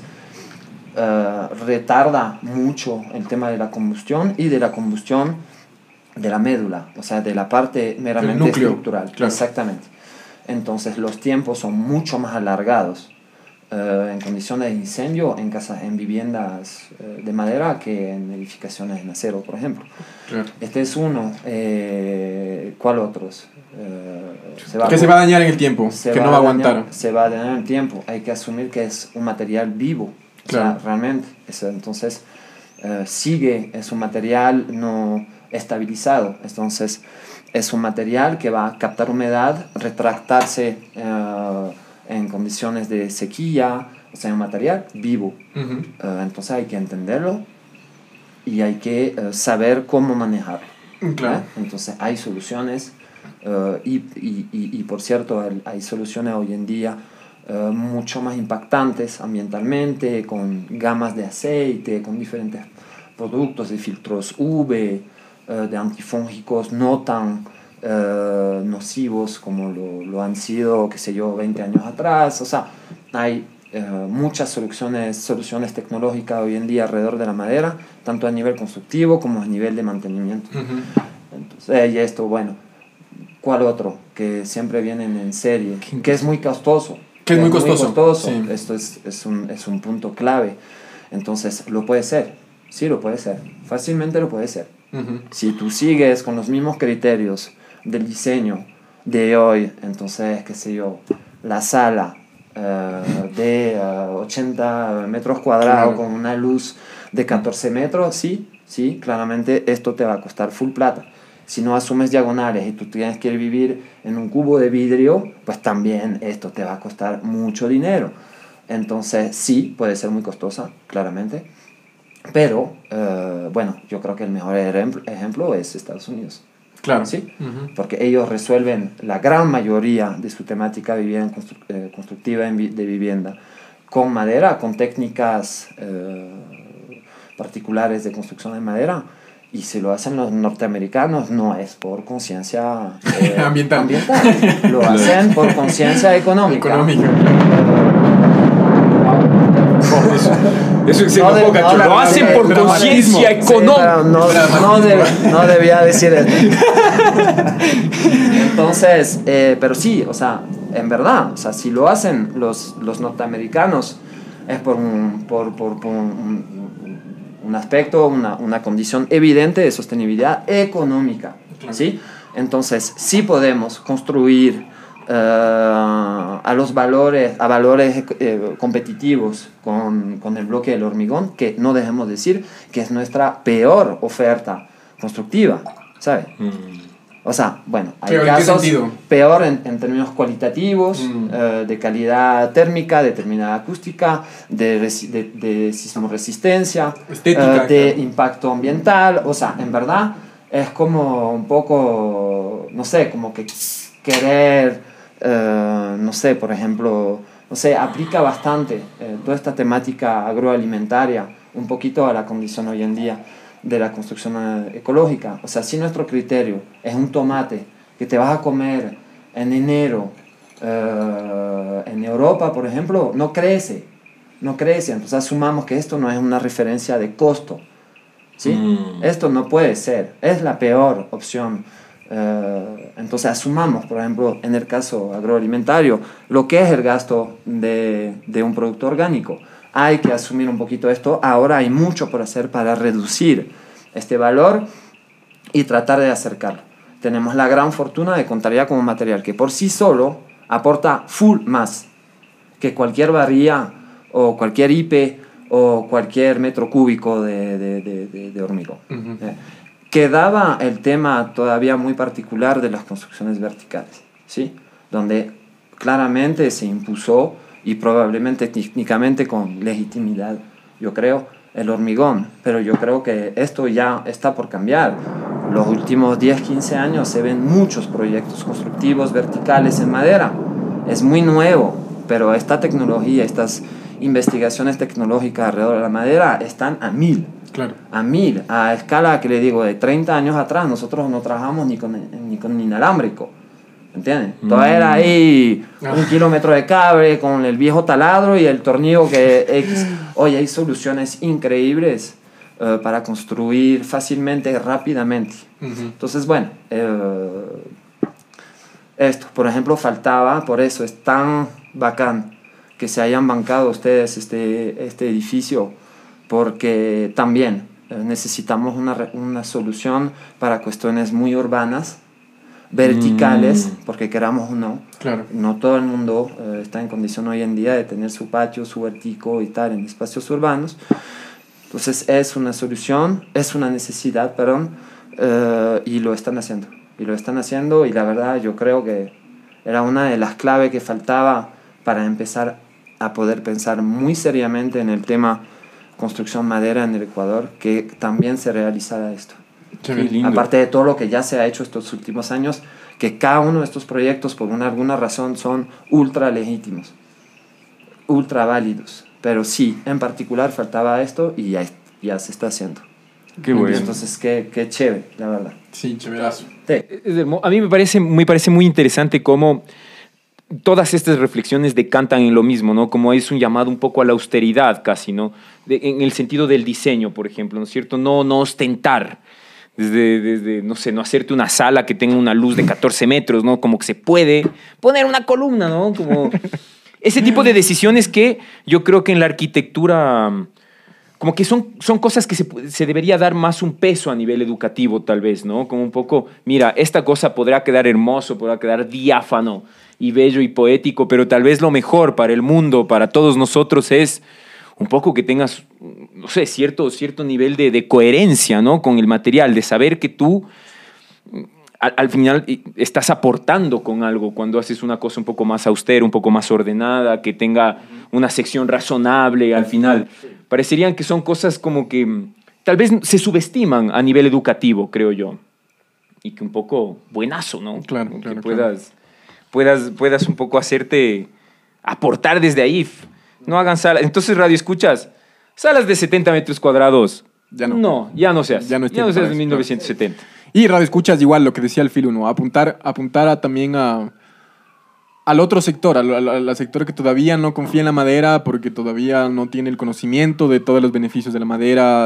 retarda mucho el tema de la combustión y de la combustión de la médula, o sea, de la parte meramente estructural. Claro. Exactamente. Entonces, los tiempos son mucho más alargados en condiciones de incendio en casas, en viviendas de madera que en edificaciones en acero, por ejemplo. Claro. Este es uno. ¿Cuál otros? Se va a dañar en el tiempo, que no va a aguantar. Se va a dañar en el tiempo. Hay que asumir que es un material vivo. Claro. O sea, realmente. Entonces, es un material no estabilizado. Entonces, es un material que va a captar humedad, retractarse en condiciones de sequía, o sea, un material vivo. Entonces hay que entenderlo y hay que saber cómo manejarlo. Claro. Entonces hay soluciones y por cierto hay soluciones hoy en día mucho más impactantes ambientalmente, con gamas de aceite, con diferentes productos de filtros UV, de antifúngicos no tan nocivos como lo han sido, qué sé yo, 20 años atrás. O sea, hay muchas soluciones tecnológicas hoy en día alrededor de la madera, tanto a nivel constructivo como a nivel de mantenimiento. Entonces, y esto, bueno, ¿cuál otro? Que siempre vienen en serie, que es muy costoso. Que es muy costoso. Sí. Esto es un punto clave. Entonces, ¿lo puede ser? Sí, lo puede ser. Fácilmente lo puede ser. Si tú sigues con los mismos criterios del diseño de hoy, entonces, qué sé yo, la sala de 80 metros cuadrados con una luz de 14 metros, sí, claramente esto te va a costar full plata. Si no asumes diagonales y tú tienes que vivir en un cubo de vidrio, pues también esto te va a costar mucho dinero. Entonces, sí, puede ser muy costosa, claramente. Pero, bueno, yo creo que el mejor ejemplo es Estados Unidos. Claro. ¿Sí? Porque ellos resuelven la gran mayoría de su temática constructiva de vivienda con madera, con técnicas particulares de construcción de madera. Y si lo hacen los norteamericanos, no es por conciencia ambiental. Lo hacen por conciencia económica. Eso es xenófobo, lo hacen por conciencia económica. No debía decir eso. Entonces, pero sí, o sea, en verdad, o sea, si lo hacen los norteamericanos es por un aspecto, una condición evidente de sostenibilidad económica, ¿sí? Entonces, sí podemos construir a valores competitivos con el bloque del hormigón, que no dejemos decir que es nuestra peor oferta constructiva, ¿sabes? O sea, bueno, hay casos peor en términos cualitativos, de calidad térmica, de terminada acústica, de sismoresistencia, estética, de impacto ambiental. O sea, en verdad es como un poco, no sé, como que querer, no sé, por ejemplo, no sé, aplica bastante toda esta temática agroalimentaria un poquito a la condición hoy en día de la construcción ecológica. O sea, si nuestro criterio es un tomate que te vas a comer en enero en Europa, por ejemplo, no crece. Entonces asumamos que esto no es una referencia de costo, ¿sí? Esto no puede ser, es la peor opción. Entonces asumamos, por ejemplo, en el caso agroalimentario, lo que es el gasto de un producto orgánico. Hay que asumir un poquito esto. Ahora hay mucho por hacer para reducir este valor y tratar de acercarlo. Tenemos la gran fortuna de contar ya con un material que por sí solo aporta full más que cualquier varilla o cualquier IP o cualquier metro cúbico de hormigón. Quedaba el tema todavía muy particular de las construcciones verticales, ¿sí? Donde claramente se impuso, y probablemente técnicamente con legitimidad, yo creo, el hormigón. Pero yo creo que esto ya está por cambiar. Los últimos 10, 15 años se ven muchos proyectos constructivos verticales en madera. Es muy nuevo, pero esta tecnología, estas investigaciones tecnológicas alrededor de la madera están a 1000. Claro. A 1000, a escala que le digo de 30 años atrás, nosotros no trabajamos ni con inalámbrico. ¿Entiendes? Todo era ahí 1 kilómetro de cable con el viejo taladro y el tornillo que X. Hoy hay soluciones increíbles para construir fácilmente, rápidamente. Entonces, bueno, esto, por ejemplo, faltaba, por eso es tan bacán que se hayan bancado ustedes este edificio, porque también necesitamos una solución para cuestiones muy urbanas, verticales, porque queramos o no. Claro. No todo el mundo está en condición hoy en día de tener su patio, su vertico y tal en espacios urbanos. Entonces es una solución, es una necesidad, perdón, y lo están haciendo. Y la verdad yo creo que era una de las claves que faltaba para empezar a poder pensar muy seriamente en el tema construcción madera en el Ecuador, que también se realizara esto. Qué lindo. Aparte de todo lo que ya se ha hecho estos últimos años, que cada uno de estos proyectos por alguna razón son ultra legítimos, ultra válidos. Pero sí, en particular faltaba esto y ya se está haciendo. Qué bueno. Entonces, qué chévere, la verdad. Sí, chéverazo. Sí. A mí me parece muy interesante cómo todas estas reflexiones decantan en lo mismo, ¿no? Como es un llamado un poco a la austeridad casi, ¿no? En el sentido del diseño, por ejemplo, ¿no es cierto? No ostentar. Desde, no sé, no hacerte una sala que tenga una luz de 14 metros, ¿no? Como que se puede poner una columna, ¿no? Como ese tipo de decisiones que yo creo que en la arquitectura como que son cosas que se debería dar más un peso a nivel educativo, tal vez, ¿no? Como un poco, mira, esta cosa podrá quedar hermoso, podrá quedar diáfano y bello y poético, pero tal vez lo mejor para el mundo, para todos nosotros es un poco que tengas, no sé, cierto nivel de coherencia, ¿no? Con el material, de saber que tú al final estás aportando con algo cuando haces una cosa un poco más austera, un poco más ordenada, que tenga una sección razonable al final. Parecerían que son cosas como que tal vez se subestiman a nivel educativo, creo yo. Y que un poco buenazo, ¿no? Claro, que claro. puedas un poco aportar desde ahí. No hagan salas. Entonces, radio escuchas, salas de 70 metros cuadrados. Ya no. No, ya no se hace. Ya no es se tiempo hace para en eso, 1970. Y radio escuchas igual lo que decía el Filo, ¿no? Apuntar también al otro sector, al sector que todavía no confía en la madera porque todavía no tiene el conocimiento de todos los beneficios de la madera,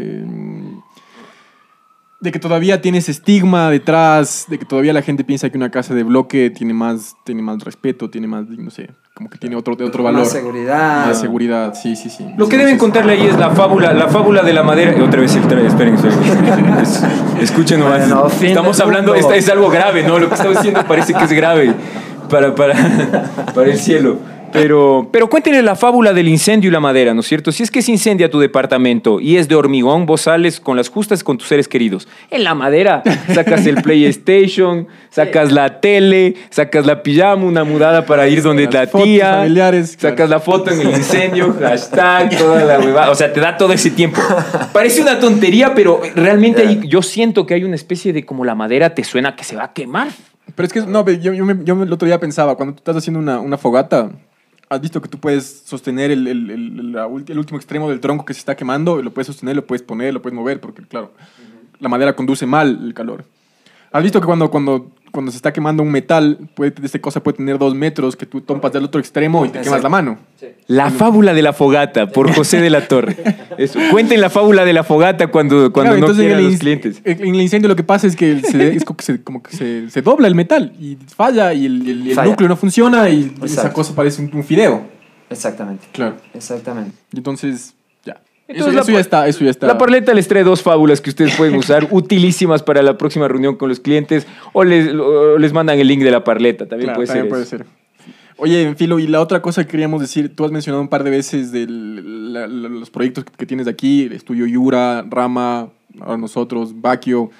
de que todavía tiene ese estigma detrás, de que todavía la gente piensa que una casa de bloque tiene más respeto, tiene más, no sé, como que tiene otro valor. Más seguridad. Más seguridad, sí. Lo que deben contarle ahí es la fábula de la madera. Otra vez esperen. Escuchen nomás. Bueno, Estamos hablando, es algo grave, ¿no? Lo que estamos diciendo parece que es grave para el cielo. Pero cuéntenle la fábula del incendio y la madera, ¿no es cierto? Si es que se incendia tu departamento y es de hormigón, vos sales con las justas con tus seres queridos. En la madera sacas el PlayStation, sacas la tele, sacas la pijama, una mudada para ir donde la tía, familiares, sacas claro. la foto en el incendio, hashtag, toda la huevada. O sea, te da todo ese tiempo. Parece una tontería, pero realmente yo siento que hay una especie de como la madera te suena que se va a quemar. Pero es que, no, yo el otro día pensaba, cuando tú estás haciendo una fogata, has visto que tú puedes sostener el último extremo del tronco que se está quemando, lo puedes sostener, lo puedes poner, lo puedes mover, porque claro, la madera conduce mal el calor. Has visto que cuando se está quemando un metal, esta cosa puede tener 2 metros, que tú tompas del otro extremo y te quemas la mano. La fábula de la fogata, por José de la Torre. Eso. Cuenten la fábula de la fogata cuando Claro, no entonces quieran los clientes. En el incendio lo que pasa es que como que se dobla el metal y falla y el Falla. núcleo no funciona y esa Exacto. cosa parece un fideo. Exactamente. Claro. Exactamente. Y entonces, ya. Entonces, Eso ya está. La Parleta les trae 2 fábulas que ustedes pueden usar, utilísimas para la próxima reunión con los clientes, o les mandan el link de la Parleta. También Claro, puede también ser puede eso. ser. Oye, Filo, y la otra cosa que queríamos decir, tú has mencionado un par de veces de los proyectos que tienes aquí, el estudio Yura, Rama, ahora nosotros, Baquio.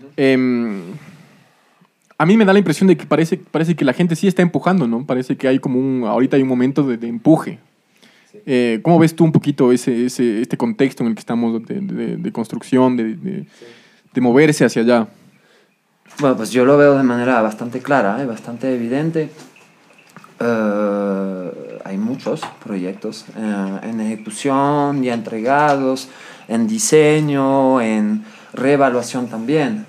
A mí me da la impresión de que parece que la gente sí está empujando, ¿no? Parece que hay ahorita hay un momento de empuje. ¿Cómo ves tú un poquito este contexto en el que estamos de construcción, de moverse hacia allá? Bueno, pues yo lo veo de manera bastante clara, bastante evidente. hay muchos proyectos en ejecución, ya entregados, en diseño, en reevaluación también,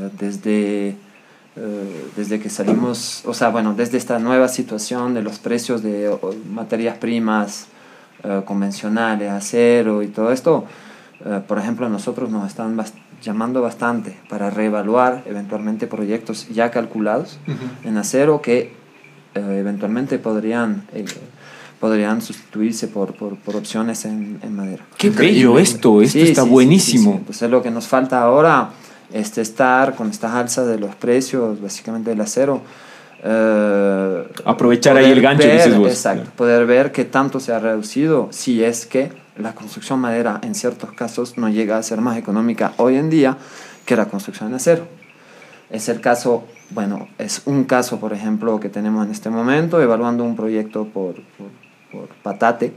desde que salimos, o sea, bueno, desde esta nueva situación de los precios de materias primas convencionales, acero y todo esto, por ejemplo, nosotros nos están llamando bastante para reevaluar eventualmente proyectos ya calculados en acero que eventualmente podrían sustituirse por opciones en madera. ¡Qué bello esto! Esto está buenísimo. Sí. Entonces lo que nos falta ahora es estar con estas alzas de los precios, básicamente del acero. Aprovechar ahí el gancho, dices vos. Exacto, poder ver qué tanto se ha reducido, si es que la construcción madera en ciertos casos no llega a ser más económica hoy en día que la construcción en acero. Es el caso, bueno, es un caso, por ejemplo, que tenemos en este momento, evaluando un proyecto por Patate,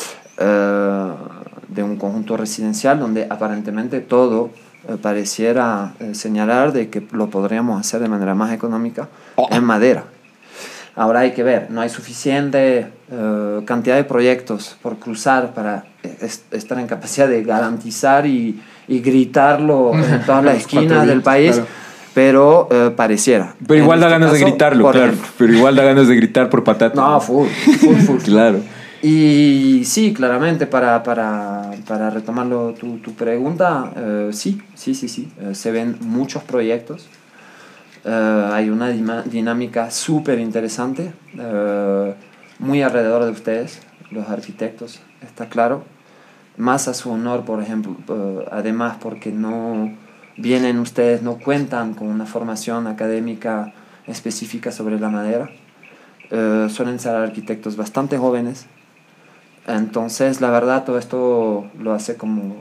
de un conjunto residencial donde aparentemente todo pareciera señalar de que lo podríamos hacer de manera más económica en madera. Ahora hay que ver, no hay suficiente cantidad de proyectos por cruzar para estar en capacidad de garantizar y gritarlo en todas las esquinas del país. Claro. Pero pareciera. Pero igual da ganas de gritarlo, claro. Pero igual da ganas de gritar por Patate. No, full. Claro. Y sí, claramente, para retomarlo tu pregunta, sí. Se ven muchos proyectos. Hay una dinámica súper interesante, muy alrededor de ustedes, los arquitectos, está claro. Más a su honor, por ejemplo, además porque no vienen ustedes, no cuentan con una formación académica específica sobre la madera. Suelen ser arquitectos bastante jóvenes. Entonces, la verdad, todo esto lo hace como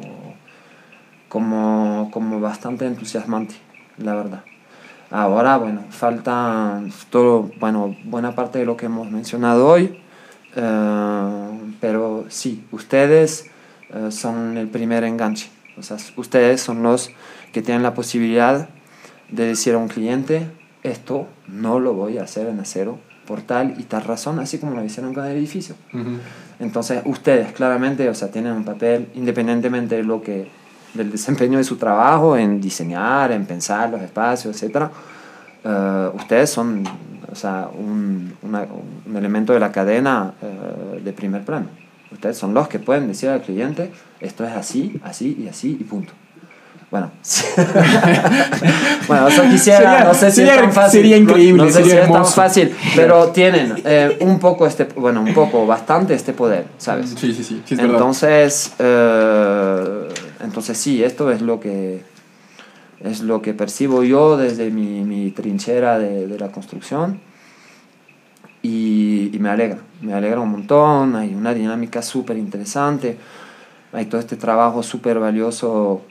bastante entusiasmante, la verdad. Ahora, bueno, falta buena parte de lo que hemos mencionado hoy, pero sí, ustedes son el primer enganche. O sea, ustedes son los que tienen la posibilidad de decir a un cliente, esto no lo voy a hacer en acero por tal y tal razón, así como lo hicieron con el edificio. Entonces, ustedes claramente, o sea, tienen un papel, independientemente del desempeño de su trabajo, en diseñar, en pensar los espacios, etc. Ustedes son, o sea, un elemento de la cadena de primer plano. Ustedes son los que pueden decir al cliente, esto es así, así y así y punto. Bueno, eso quisiera, no sé si es tan fácil. Sería increíble, no sé si es tan fácil, pero tienen bastante este poder, ¿sabes? Sí, es entonces, entonces sí, esto es lo que percibo yo desde mi trinchera de la construcción y me alegra un montón. Hay una dinámica súper interesante. Hay todo este trabajo súper valioso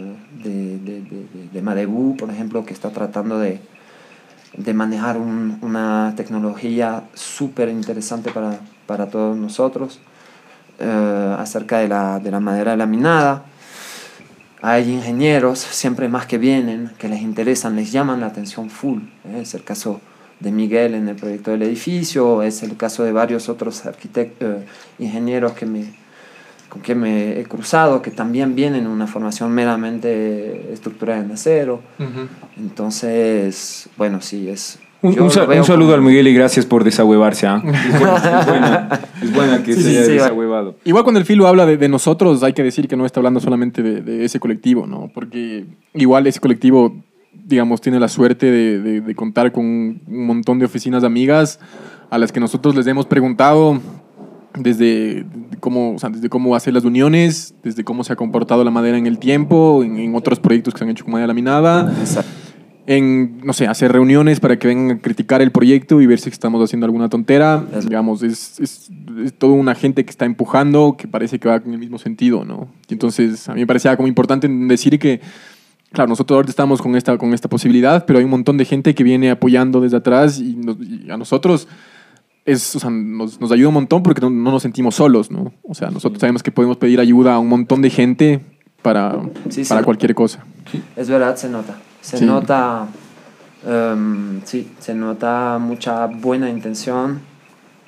de Madebú, por ejemplo, que está tratando de manejar una tecnología súper interesante para todos nosotros acerca de la madera laminada. Hay ingenieros, siempre más que vienen, que les interesan, les llaman la atención full. Es el caso de Miguel en el proyecto del edificio, es el caso de varios otros ingenieros con que me he cruzado, que también vienen en una formación meramente estructurada en acero. Entonces, bueno, sí, es... Un saludo al Miguel y gracias por desahuevarse. Es buena que se haya desahuevado. Igual cuando el Filo habla de nosotros, hay que decir que no está hablando solamente de ese colectivo, ¿no? Porque igual ese colectivo, digamos, tiene la suerte de contar con un montón de oficinas amigas a las que nosotros les hemos preguntado desde cómo hacer las uniones, desde cómo se ha comportado la madera en el tiempo, en otros proyectos que se han hecho con madera laminada. Exacto. En, no sé, hacer reuniones para que vengan a criticar el proyecto y ver si estamos haciendo alguna tontera. Digamos, es toda una gente que está empujando, que parece que va en el mismo sentido, ¿no? Y entonces, a mí me parecía como importante decir que, claro, nosotros ahorita estamos con esta posibilidad, pero hay un montón de gente que viene apoyando desde atrás y a nosotros nos ayuda un montón porque no nos sentimos solos, ¿no? O sea, nosotros sabemos que podemos pedir ayuda a un montón de gente para cualquier cosa. Es verdad, se nota. Se nota mucha buena intención,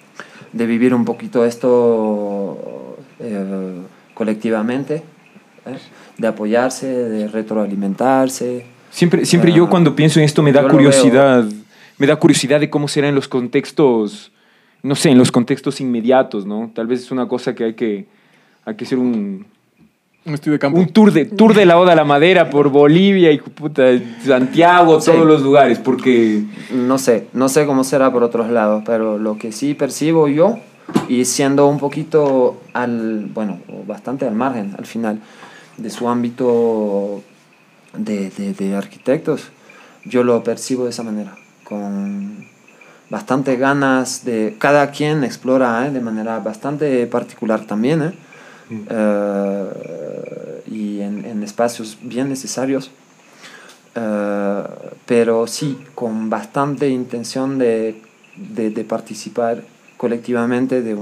de vivir un poquito esto colectivamente, de apoyarse, de retroalimentarse. Siempre yo cuando pienso en esto me da curiosidad de cómo será en los contextos, no sé, en los contextos inmediatos, ¿no? Tal vez es una cosa que hay que hacer un estudio de campo. Un tour de la Oda a la Madera por Bolivia y puta, Santiago, Sí. todos los lugares, porque... No sé cómo será por otros lados, pero lo que sí percibo yo, y siendo un poquito bastante al margen al final de su ámbito de arquitectos, yo lo percibo de esa manera, con bastante ganas de... Cada quien explora de manera bastante particular también, y en espacios bien necesarios, pero sí, con bastante intención de participar colectivamente de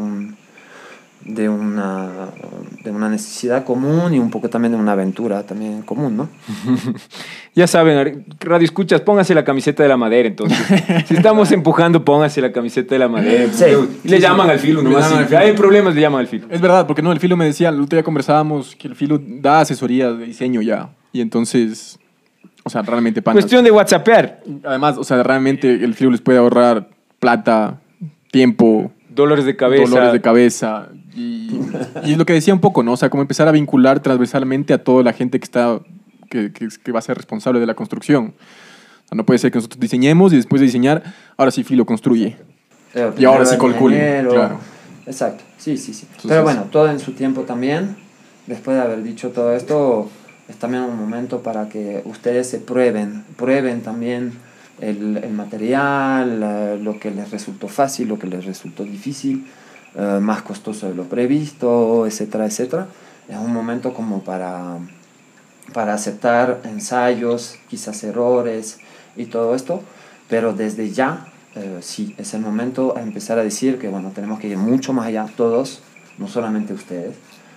una necesidad común y un poco también de una aventura también común, ¿no? Ya saben, Radio Escuchas, póngase la camiseta de la Madera, entonces. Si estamos empujando, póngase la camiseta de la Madera. Sí. Y le llaman al Filo, nomás. Si hay problemas, le llaman al Filo. Es verdad, porque no, el Filo me decía, el otro día conversábamos que el Filo da asesoría de diseño ya. Y entonces, o sea, realmente panas. Cuestión de whatsappear. Además, o sea, realmente el Filo les puede ahorrar plata, tiempo, Dolores de cabeza. Y es lo que decía un poco, ¿no? O sea, como empezar a vincular transversalmente a toda la gente que va a ser responsable de la construcción. O sea, no puede ser que nosotros diseñemos y después de diseñar, ahora sí Filo construye. Y ahora sí calcule. Claro. Exacto, sí. Entonces, pero bueno, todo en su tiempo también. Después de haber dicho todo esto, es también un momento para que ustedes se prueben también el material, lo que les resultó fácil, lo que les resultó difícil, más costoso de lo previsto, etcétera. Es un momento como para aceptar ensayos, quizás errores y todo esto, pero desde ya, sí, es el momento a empezar a decir que, bueno, tenemos que ir mucho más allá, todos, no solamente ustedes,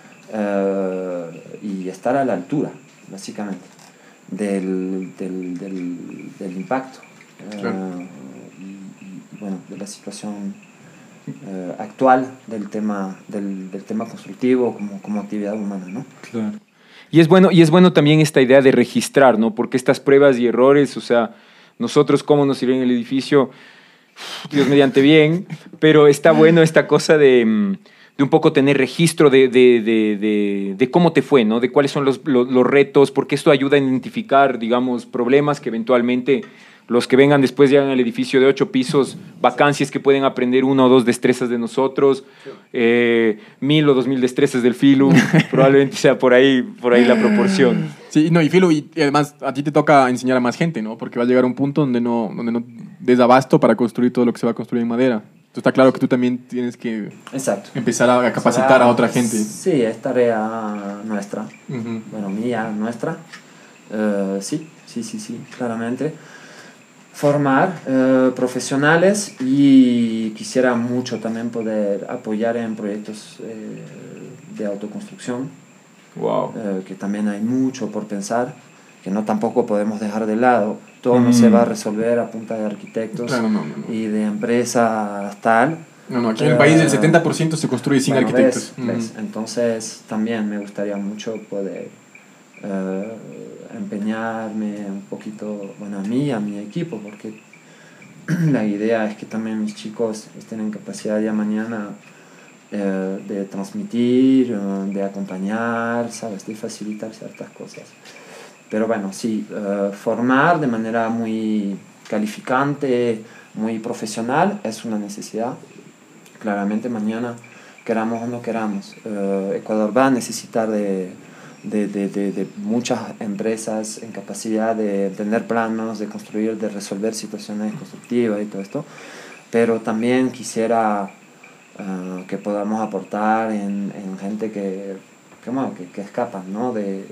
y estar a la altura, básicamente, del impacto. Claro. Y bueno, de la situación actual del tema constructivo como actividad humana, ¿no? Claro. Y es bueno también esta idea de registrar, ¿no? Porque estas pruebas y errores, o sea, nosotros cómo nos irá en el edificio, Dios mediante bien, pero está bueno esta cosa de un poco tener registro de cómo te fue, ¿no? De cuáles son los retos, porque esto ayuda a identificar, digamos, problemas que eventualmente los que vengan después llegan al edificio de 8 pisos, vacancias que pueden aprender 1 o 2 destrezas de nosotros, 1000 o 2000 destrezas del Filu, probablemente sea por ahí la proporción. Sí, no, y Filo, y además a ti te toca enseñar a más gente, ¿no? Porque va a llegar un punto donde no des abasto para construir todo lo que se va a construir en madera. Entonces está claro que tú también tienes que Exacto. empezar a capacitar a otra gente. Sí, es tarea nuestra. Uh-huh. Bueno, mía, nuestra. Sí, claramente. Formar profesionales, y quisiera mucho también poder apoyar en proyectos de autoconstrucción. Wow. Que también hay mucho por pensar, que no tampoco podemos dejar de lado. Todo no se va a resolver a punta de arquitectos, Claro, no. y de empresas tal. No, aquí en el país el 70% se construye sin arquitectos. ¿Ves? Entonces también me gustaría mucho poder empeñarme un poquito, bueno, a mí, a mi equipo, porque la idea es que también mis chicos estén en capacidad ya mañana de transmitir, de acompañar, ¿sabes? De facilitar ciertas cosas. Pero bueno, sí, formar de manera muy calificante, muy profesional, es una necesidad. Claramente mañana, queramos o no queramos, Ecuador va a necesitar de muchas empresas en capacidad de tener planos, de construir, de resolver situaciones constructivas y todo esto, pero también quisiera que podamos aportar en gente que escapan, ¿no? de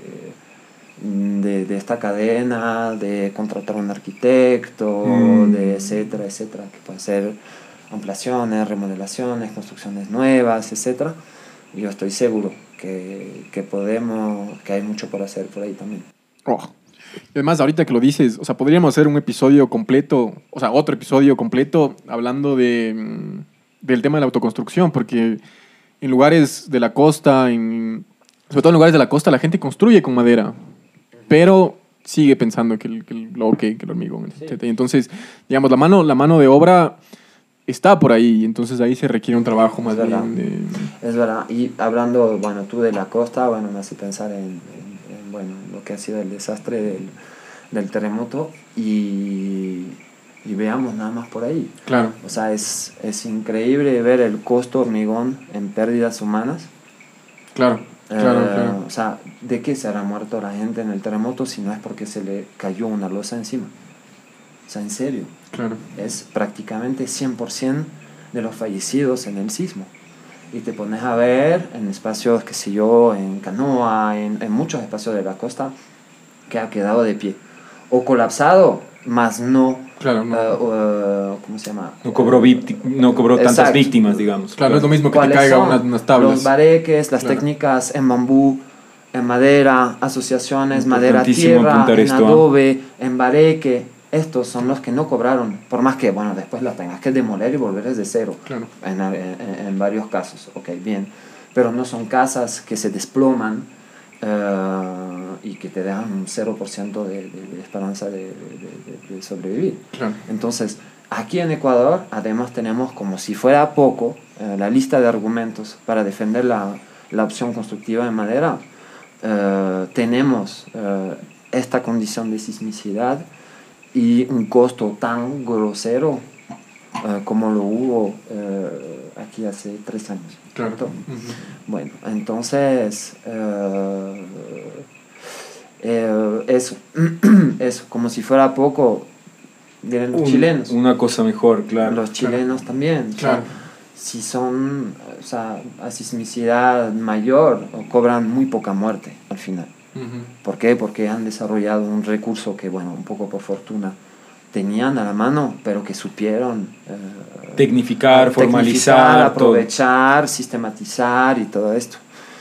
esta cadena, de contratar un arquitecto, de etcétera, que puede ser ampliaciones, remodelaciones, construcciones nuevas, etcétera. Yo estoy seguro que hay mucho por hacer por ahí también. Oh. Y además, ahorita que lo dices, o sea, podríamos hacer un episodio completo, o sea, otro episodio completo hablando de del tema de la autoconstrucción, porque en lugares de la costa, sobre todo en lugares de la costa, la gente construye con madera, pero sigue pensando que el bloque, que el hormigón, etc. Y entonces, digamos, la mano de obra está por ahí, entonces ahí se requiere un trabajo más bien de... Es verdad, y hablando, bueno, tú de la costa, bueno, me hace pensar bueno, lo que ha sido el desastre del terremoto y veamos nada más por ahí. Claro. O sea, es increíble ver el costo hormigón en pérdidas humanas. Claro. O sea, ¿de qué se habrá muerto la gente en el terremoto si no es porque se le cayó una losa encima? O sea, en serio. Claro. Es prácticamente 100% de los fallecidos en el sismo. Y te pones a ver en espacios, qué sé yo, en Canoa, en muchos espacios de la costa, que ha quedado de pie. O colapsado, más no... Claro, no. ¿Cómo se llama? No cobró tantas Exacto. víctimas, digamos. Claro, no es lo mismo que te ¿Cuáles caiga son? unas tablas. Los bareques, las Claro. técnicas en bambú, en madera, asociaciones, madera Importantísimo tierra, apuntar en esto, adobe, en bareque. Estos son los que no cobraron, por más que, bueno, después las tengas que demoler y volver desde cero, Claro. en varios casos, ok, bien, pero no son casas que se desploman y que te dejan un 0% de esperanza de sobrevivir. Claro. Entonces, aquí en Ecuador, además tenemos, como si fuera poco, la lista de argumentos para defender la opción constructiva de madera. Tenemos esta condición de sismicidad y un costo tan grosero como lo hubo aquí hace 3 años. Claro. ¿Cierto? Uh-huh. Bueno, entonces eso, como si fuera poco, vienen los chilenos. Una cosa mejor, claro. Los chilenos también. Claro. O sea, si son, o sea, a sismicidad mayor, cobran muy poca muerte al final. Uh-huh. ¿Por qué? Porque han desarrollado un recurso que, bueno, un poco por fortuna tenían a la mano, pero que supieron Tecnificar, formalizar, aprovechar, sistematizar y todo esto.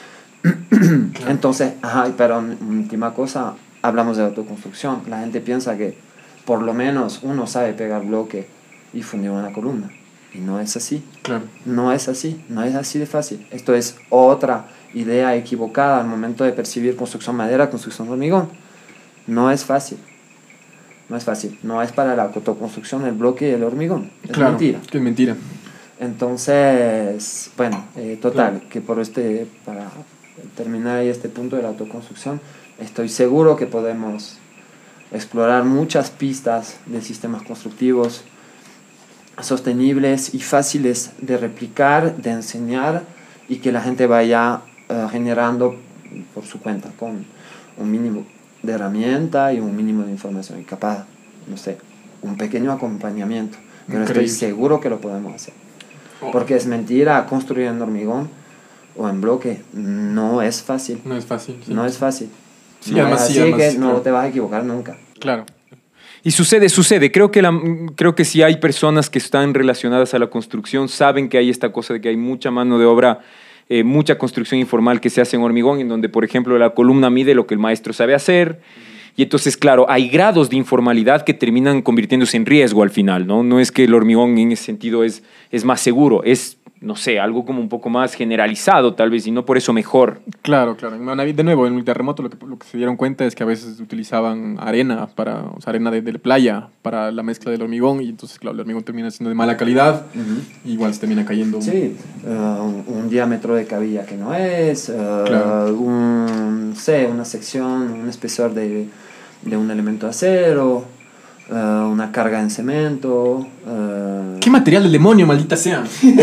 Entonces, pero última cosa, hablamos de autoconstrucción. La gente piensa que por lo menos uno sabe pegar bloque y fundir una columna. Y no es así. Claro. No es así de fácil. Esto es otra idea equivocada al momento de percibir construcción madera, construcción hormigón. No es fácil. No es fácil. No es para la autoconstrucción el bloque y el hormigón. Es Claro, mentira. que es mentira. Entonces, bueno, total, Claro. que para terminar ahí este punto de la autoconstrucción, estoy seguro que podemos explorar muchas pistas de sistemas constructivos sostenibles y fáciles de replicar, de enseñar y que la gente vaya generando por su cuenta con un mínimo de herramienta y un mínimo de información y capaz, no sé, un pequeño acompañamiento, pero Increíble. estoy seguro que lo podemos hacer, porque es mentira construir en hormigón o en bloque, no es fácil, No es fácil. Sí. no es fácil. Sí, No además, es sí, así además, que no claro. te vas a equivocar nunca. Claro. Y sucede. Creo que si hay personas que están relacionadas a la construcción, saben que hay esta cosa de que hay mucha mano de obra, mucha construcción informal que se hace en hormigón, en donde, por ejemplo, la columna mide lo que el maestro sabe hacer. Y entonces, claro, hay grados de informalidad que terminan convirtiéndose en riesgo al final, ¿no? No es que el hormigón en ese sentido es más seguro, es, no sé, algo como un poco más generalizado tal vez, y no por eso mejor. Claro. De nuevo, en el terremoto lo que se dieron cuenta es que a veces utilizaban arena, arena de playa para la mezcla del hormigón, y entonces, claro, el hormigón termina siendo de mala calidad, y igual se termina cayendo. Sí, un diámetro de cabilla que no es, Claro. una sección, un espesor de un elemento de acero, una carga en cemento. ¡Qué material del demonio, maldita sea!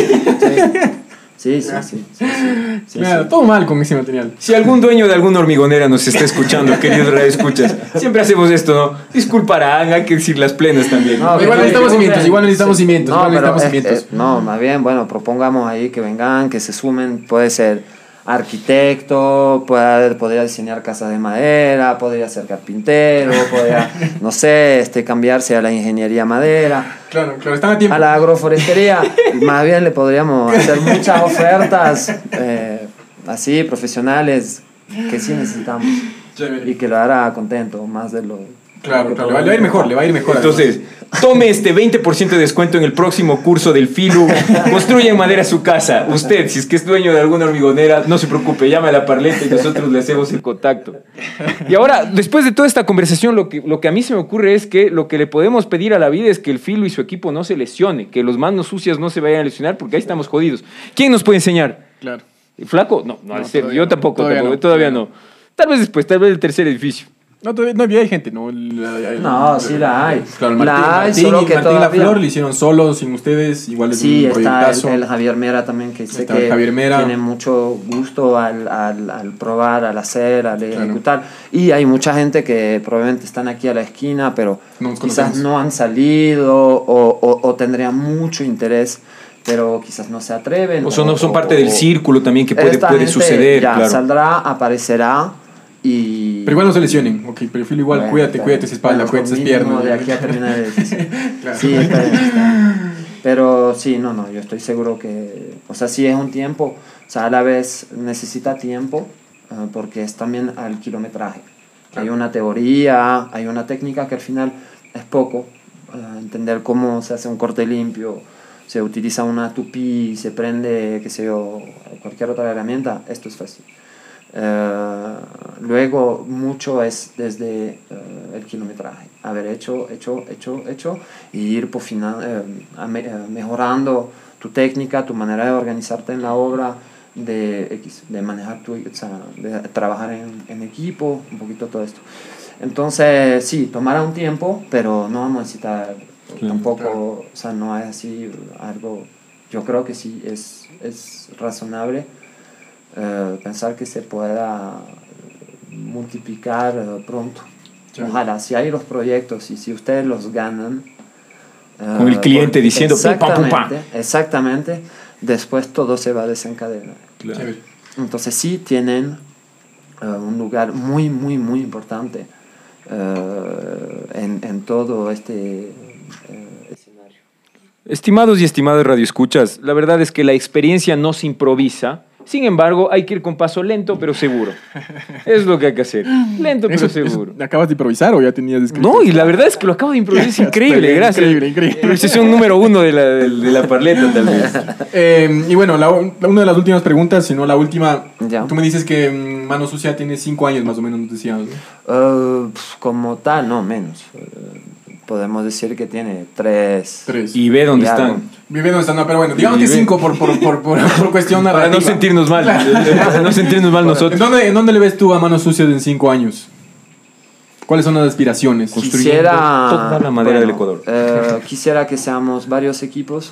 Sí. Claro, todo mal con ese material. Si algún dueño de alguna hormigonera nos está escuchando, queridos radioescuchas, siempre hacemos esto, ¿no? Disculparán, hay que decir las plenas también. No, Igual necesitamos cimientos, No, más bien, bueno, propongamos ahí que vengan, que se sumen, puede ser arquitecto, podría diseñar casas de madera, podría ser carpintero, podría, no sé, cambiarse a la ingeniería madera, Claro, están a tiempo. a la agroforestería. Más bien le podríamos hacer muchas ofertas así, profesionales, que sí necesitamos. Chévere. Y que lo hará contento, más de lo Claro, le va a ir mejor, Entonces, tome este 20% de descuento en el próximo curso del FILU. Construye en madera su casa. Usted, si es que es dueño de alguna hormigonera, no se preocupe, llame a la Parleta y nosotros le hacemos el contacto. Y ahora, después de toda esta conversación, lo que a mí se me ocurre es que lo que le podemos pedir a la vida es que el FILU y su equipo no se lesione, que los manos sucias no se vayan a lesionar, porque ahí estamos jodidos. ¿Quién nos puede enseñar? Claro. ¿Flaco? No, yo tampoco, todavía no. no. Tal vez después, tal vez el tercer edificio. No, todavía hay gente, ¿no? No, sí la hay. Claro, Martín Martín Laflor lo hicieron solo, sin ustedes, igual es sí, un está proyectazo. el Javier Mera también, que sé Está que Javier Mera. tiene mucho gusto al probar, al hacer, al ejecutar. Y hay mucha gente que probablemente están aquí a la esquina, pero quizás no han salido o tendrían mucho interés, pero quizás no se atreven. O son parte del círculo también que puede suceder. Ya claro. saldrá, aparecerá. Pero igual no se lesionen, ok, pero Phil igual bueno, cuídate esa espalda, cuídate esas piernas. De aquí a terminar el edificio. Claro. Sí, está bien. Pero sí, no, yo estoy seguro que, o sea, sí es un tiempo, o sea, a la vez necesita tiempo, porque es también al kilometraje. Hay una teoría, hay una técnica que al final es poco, entender cómo se hace un corte limpio, se utiliza una tupí, se prende, qué sé yo, cualquier otra herramienta, esto es fácil. Luego mucho es desde el kilometraje, haber hecho y ir por final, mejorando tu técnica, tu manera de organizarte en la obra, de manejar o sea, de trabajar en equipo, un poquito todo esto. Entonces sí, tomará un tiempo, pero no vamos a necesitar tampoco, o sea, no es así algo, yo creo que sí es razonable. Pensar que se pueda multiplicar pronto. Sí. Ojalá, si hay los proyectos y si ustedes los ganan. Con el cliente diciendo pum, pam, pam. Exactamente, después todo se va a desencadenar. Claro. Entonces sí tienen un lugar muy, muy, muy importante en todo este escenario. Estimados y estimadas radioescuchas, la verdad es que la experiencia no se improvisa. Sin embargo, hay que ir con paso lento pero seguro. Es lo que hay que hacer. Lento pero seguro. ¿Acabas de improvisar o ya tenías escrito? No, y la verdad es que lo acabo de improvisar. Es increíble, gracias. Increíble. Improvisación número 1 de la Parleta, tal vez. Y bueno, una de las últimas preguntas, si no la última. Ya. Tú me dices que Mano Sucia tiene 5 años más o menos, nos decías, ¿no? Como tal, no, menos. Podemos decir que tiene 3. Y ve dónde están. Vive donde están, no, pero bueno, digamos que 5 por cuestión narrativa. Para no sentirnos mal. Para no sentirnos mal nosotros. ¿En dónde le ves tú a Manos Sucias en 5 años? ¿Cuáles son las aspiraciones? Quisiera toda la madera del Ecuador. Quisiera que seamos varios equipos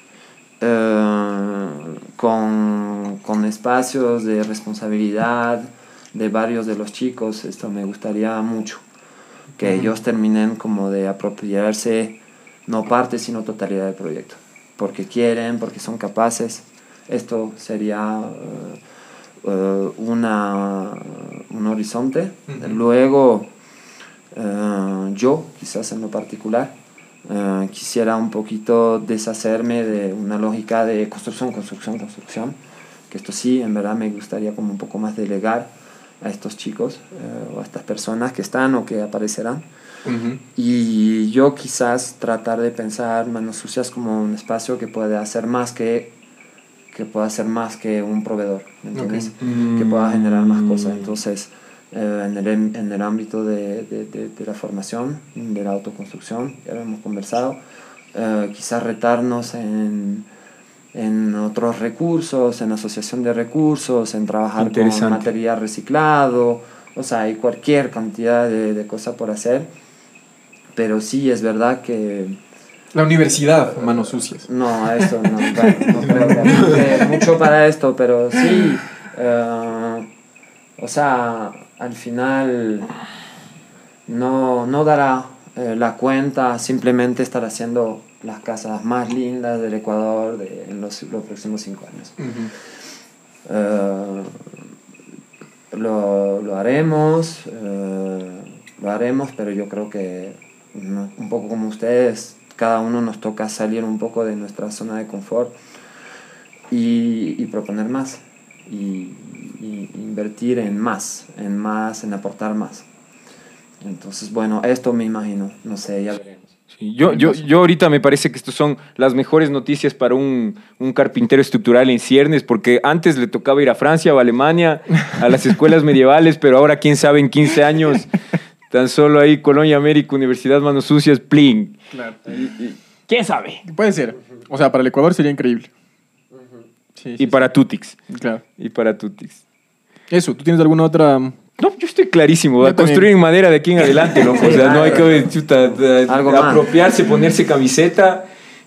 con espacios de responsabilidad de varios de los chicos. Esto me gustaría mucho. Que ellos terminen como de apropiarse no parte sino totalidad del proyecto, porque quieren, porque son capaces. Esto sería un horizonte. Luego yo quizás en lo particular quisiera un poquito deshacerme de una lógica de construcción, que esto sí, en verdad me gustaría como un poco más delegar a estos chicos o a estas personas que están o que aparecerán. Y yo quizás tratar de pensar Manos Sucias como un espacio que puede hacer más que un proveedor, ¿me entiendes? Que pueda generar más cosas. Entonces en el ámbito de la formación, de la autoconstrucción, ya lo hemos conversado, quizás retarnos en otros recursos, en asociación de recursos, en trabajar con material reciclado, o sea, hay cualquier cantidad de cosas por hacer, pero sí es verdad que... La universidad, Manos Sucias. No, eso no, bueno, no creo que haya mucho para esto, pero sí, o sea, al final no dará la cuenta simplemente estar haciendo las casas más lindas del Ecuador en los próximos 5 años. Lo haremos, pero yo creo que un poco como ustedes, cada uno nos toca salir un poco de nuestra zona de confort y proponer más y invertir en aportar más. Entonces, bueno, esto me imagino, no sé, ya veremos. Sí, yo ahorita me parece que estas son las mejores noticias para un carpintero estructural en ciernes, porque antes le tocaba ir a Francia o a Alemania, a las escuelas medievales, pero ahora, quién sabe, en 15 años, tan solo ahí, Colonia América, Universidad Manos Sucias, plin. Claro. ¿Quién sabe? Puede ser. O sea, para el Ecuador sería increíble. Sí, Y para Tutix. Claro. Y para Tutix. Eso, ¿tú tienes alguna otra...? No, yo estoy clarísimo. Yo A construir también. en madera de aquí en adelante, ¿no? O Sí, sea, no hay claro. que Algo más. apropiarse, ponerse camiseta.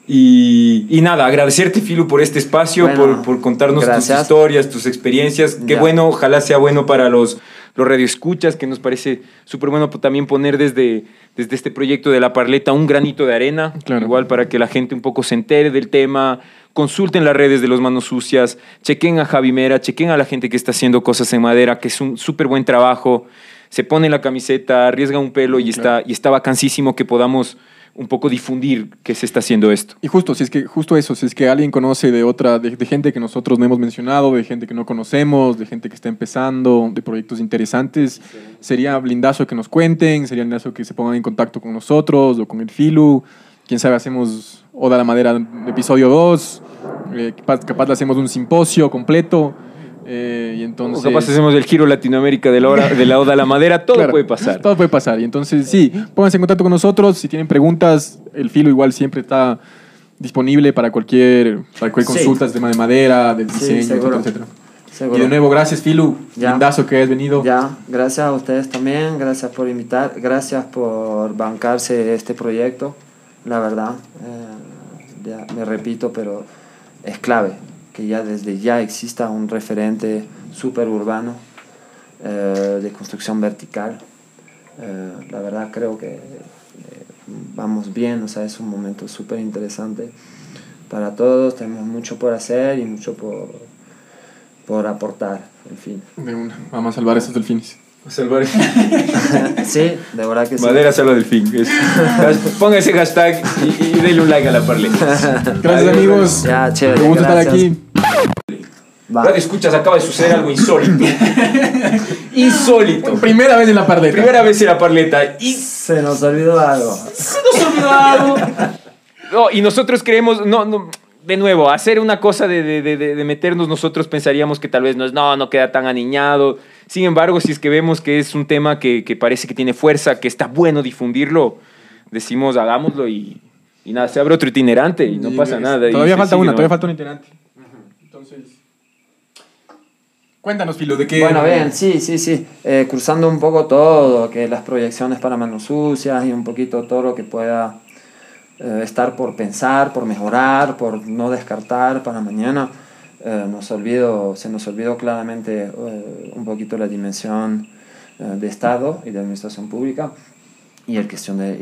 Y nada, agradecerte, Filu, por este espacio, Bueno, por contarnos gracias. tus historias, tus experiencias. Qué Ya. bueno, ojalá sea bueno para los radioescuchas, que nos parece súper bueno también poner desde este proyecto de La Parleta un granito de arena. Claro. Igual para que la gente un poco se entere del tema. Consulten las redes de los Manos Sucias, chequen a Javi Mera, chequen a la gente que está haciendo cosas en madera, que es un súper buen trabajo. Se pone la camiseta, arriesga un pelo y está vacancísimo que podamos un poco difundir que se está haciendo esto. Y justo eso, si es que alguien conoce de gente que nosotros no hemos mencionado, de gente que no conocemos, de gente que está empezando, de proyectos interesantes, sería blindazo que nos cuenten, sería blindazo que se pongan en contacto con nosotros o con el Filu. Quién sabe, hacemos Oda a la Madera episodio 2, capaz le hacemos un simposio completo. Y entonces, O capaz hacemos el giro Latinoamérica de la Oda a la Madera, todo claro, puede pasar. Todo puede pasar. Y entonces, sí, pónganse en contacto con nosotros. Si tienen preguntas, el Filo igual siempre está disponible para cualquier consulta, tema de madera, del diseño, seguro. etcétera. Seguro. Y de nuevo, gracias, Filu. Ya. Lindazo que has venido. Ya, gracias a ustedes también, gracias por invitar, gracias por bancarse este proyecto, la verdad, ya me repito, pero es clave que ya desde ya exista un referente súper urbano de construcción vertical. La verdad creo que vamos bien, o sea, es un momento súper interesante para todos, tenemos mucho por hacer y mucho por aportar, en fin. De una. Vamos a salvar estos delfines. Salvar. Sí, de verdad que sí. Madera salva del fin. Ponga ese hashtag y denle un like a La Parleta. Gracias, Adiós, amigos. Ya, chévere, Me gusta estar gracias. aquí. Va. Radio Escuchas, acaba de suceder algo insólito. Insólito. Primera vez en la Parleta. Primera vez en La Parleta. Y Se nos olvidó algo. se nos olvidó algo. No, y nosotros creemos, no, de nuevo, hacer una cosa de meternos, nosotros pensaríamos que tal vez no queda tan aniñado. Sin embargo, si es que vemos que es un tema que parece que tiene fuerza, que está bueno difundirlo, decimos hagámoslo y nada, se abre otro itinerante y no pasa nada. Todavía Y se falta sigue, una, ¿no? todavía falta un itinerante. Entonces, cuéntanos, Filo, de qué. Bueno, bien, sí. Cruzando un poco todo, que las proyecciones para Manos Sucias y un poquito todo lo que pueda estar por pensar, por mejorar, por no descartar para mañana. Se nos olvidó claramente un poquito la dimensión de Estado y de administración pública y el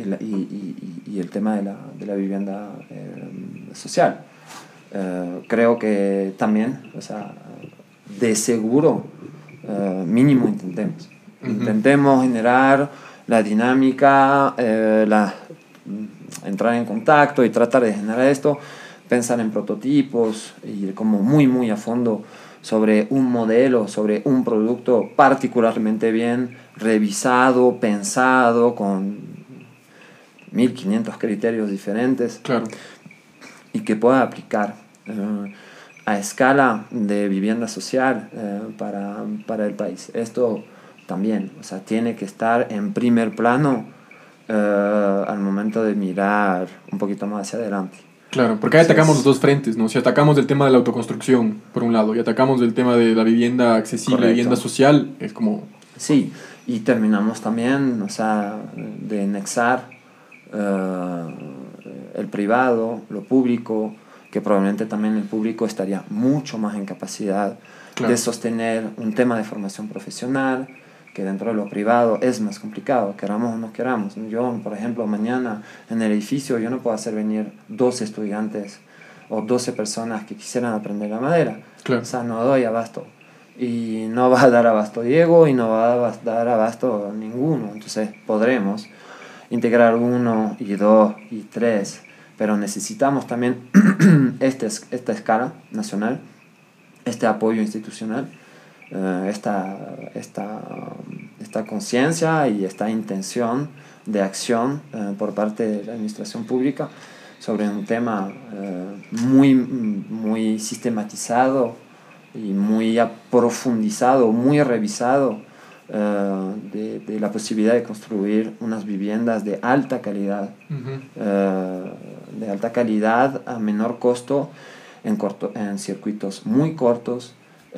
tema de la vivienda social. Creo que también, o sea, de seguro, mínimo intentemos. Intentemos generar la dinámica, entrar en contacto y tratar de generar esto, pensar en prototipos, ir como muy a fondo sobre un modelo, sobre un producto particularmente bien revisado, pensado, con 1500 criterios diferentes. Claro. Y que pueda aplicar a escala de vivienda social para el país. Esto también, o sea, tiene que estar en primer plano al momento de mirar un poquito más hacia adelante. Claro, porque ahí atacamos los dos frentes, ¿no? Si atacamos el tema de la autoconstrucción, por un lado, y atacamos el tema de la vivienda accesible, Correcto. vivienda social, es como... Sí, y terminamos también, o sea, de nexar el privado, lo público, que probablemente también el público estaría mucho más en capacidad Claro. de sostener un tema de formación profesional, que dentro de lo privado es más complicado, queramos o no queramos. Yo, por ejemplo, mañana en el edificio yo no puedo hacer venir 12 estudiantes o 12 personas que quisieran aprender la madera. Claro. O sea, no doy abasto. Y no va a dar abasto Diego y no va a dar abasto ninguno. Entonces podremos integrar 1 y 2 y 3, pero necesitamos también esta escala nacional, este apoyo institucional, esta esta conciencia y esta intención de acción por parte de la administración pública sobre un tema muy sistematizado y muy profundizado, muy revisado, de la posibilidad de construir unas viviendas de alta calidad, a menor costo, en circuitos muy cortos,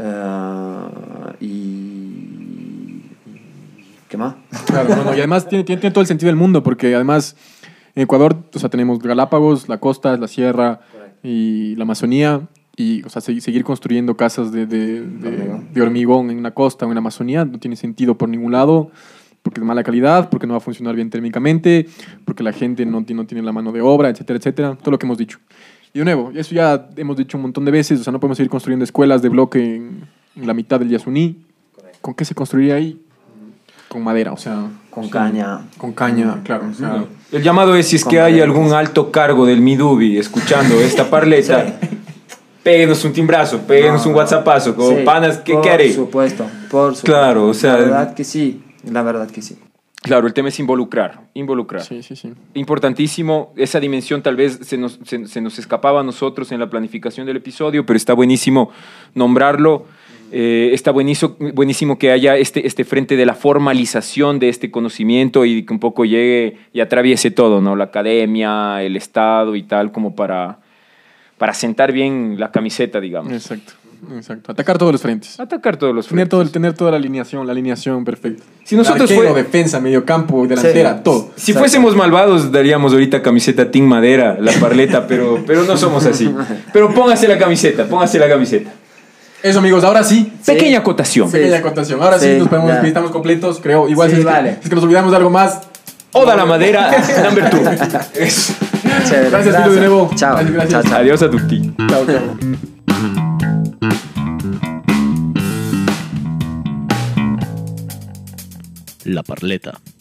y ¿qué más? Claro, no, y además tiene todo el sentido del mundo, porque además en Ecuador, o sea, tenemos Galápagos, la costa, la sierra y la Amazonía, y, o sea, seguir construyendo casas de hormigón en una costa o en la Amazonía no tiene sentido por ningún lado, porque es de mala calidad, porque no va a funcionar bien térmicamente, porque la gente no tiene la mano de obra, etcétera, etcétera, todo lo que hemos dicho. Y de nuevo, eso ya hemos dicho un montón de veces, o sea, no podemos seguir construyendo escuelas de bloque en la mitad del Yasuní. ¿Con qué se construiría ahí? Con madera, o sea... Con caña. Con caña, claro. O sea, el llamado es, si es que hay algún alto cargo del Midubi escuchando esta parleta, péguenos un timbrazo, péguenos un whatsappazo, como panas, ¿qué haré? Por supuesto. Claro, o sea... La verdad que sí. Claro, el tema es involucrar. Sí. Importantísimo. Esa dimensión tal vez se nos escapaba a nosotros en la planificación del episodio, pero está buenísimo nombrarlo. Está buenísimo que haya este frente de la formalización de este conocimiento y que un poco llegue y atraviese todo, ¿no? La academia, el Estado y tal, como para sentar bien la camiseta, digamos. Exacto. Atacar todos los frentes. Tener toda la alineación perfecta. Si nosotros arquero, defensa, mediocampo, delantera, todo. Si fuésemos malvados, daríamos ahorita camiseta Team Madera, la parleta, pero no somos así. Pero póngase la camiseta. Eso, amigos, ahora sí. Pequeña acotación. Ahora sí nos podemos, estamos completos, creo. Igual si es que nos olvidamos de algo más. Oda la Madera, number 2. Gracias, Pilo, de nuevo. Chao. Gracias. Chao. Adiós a tutti. Chao. La Parleta.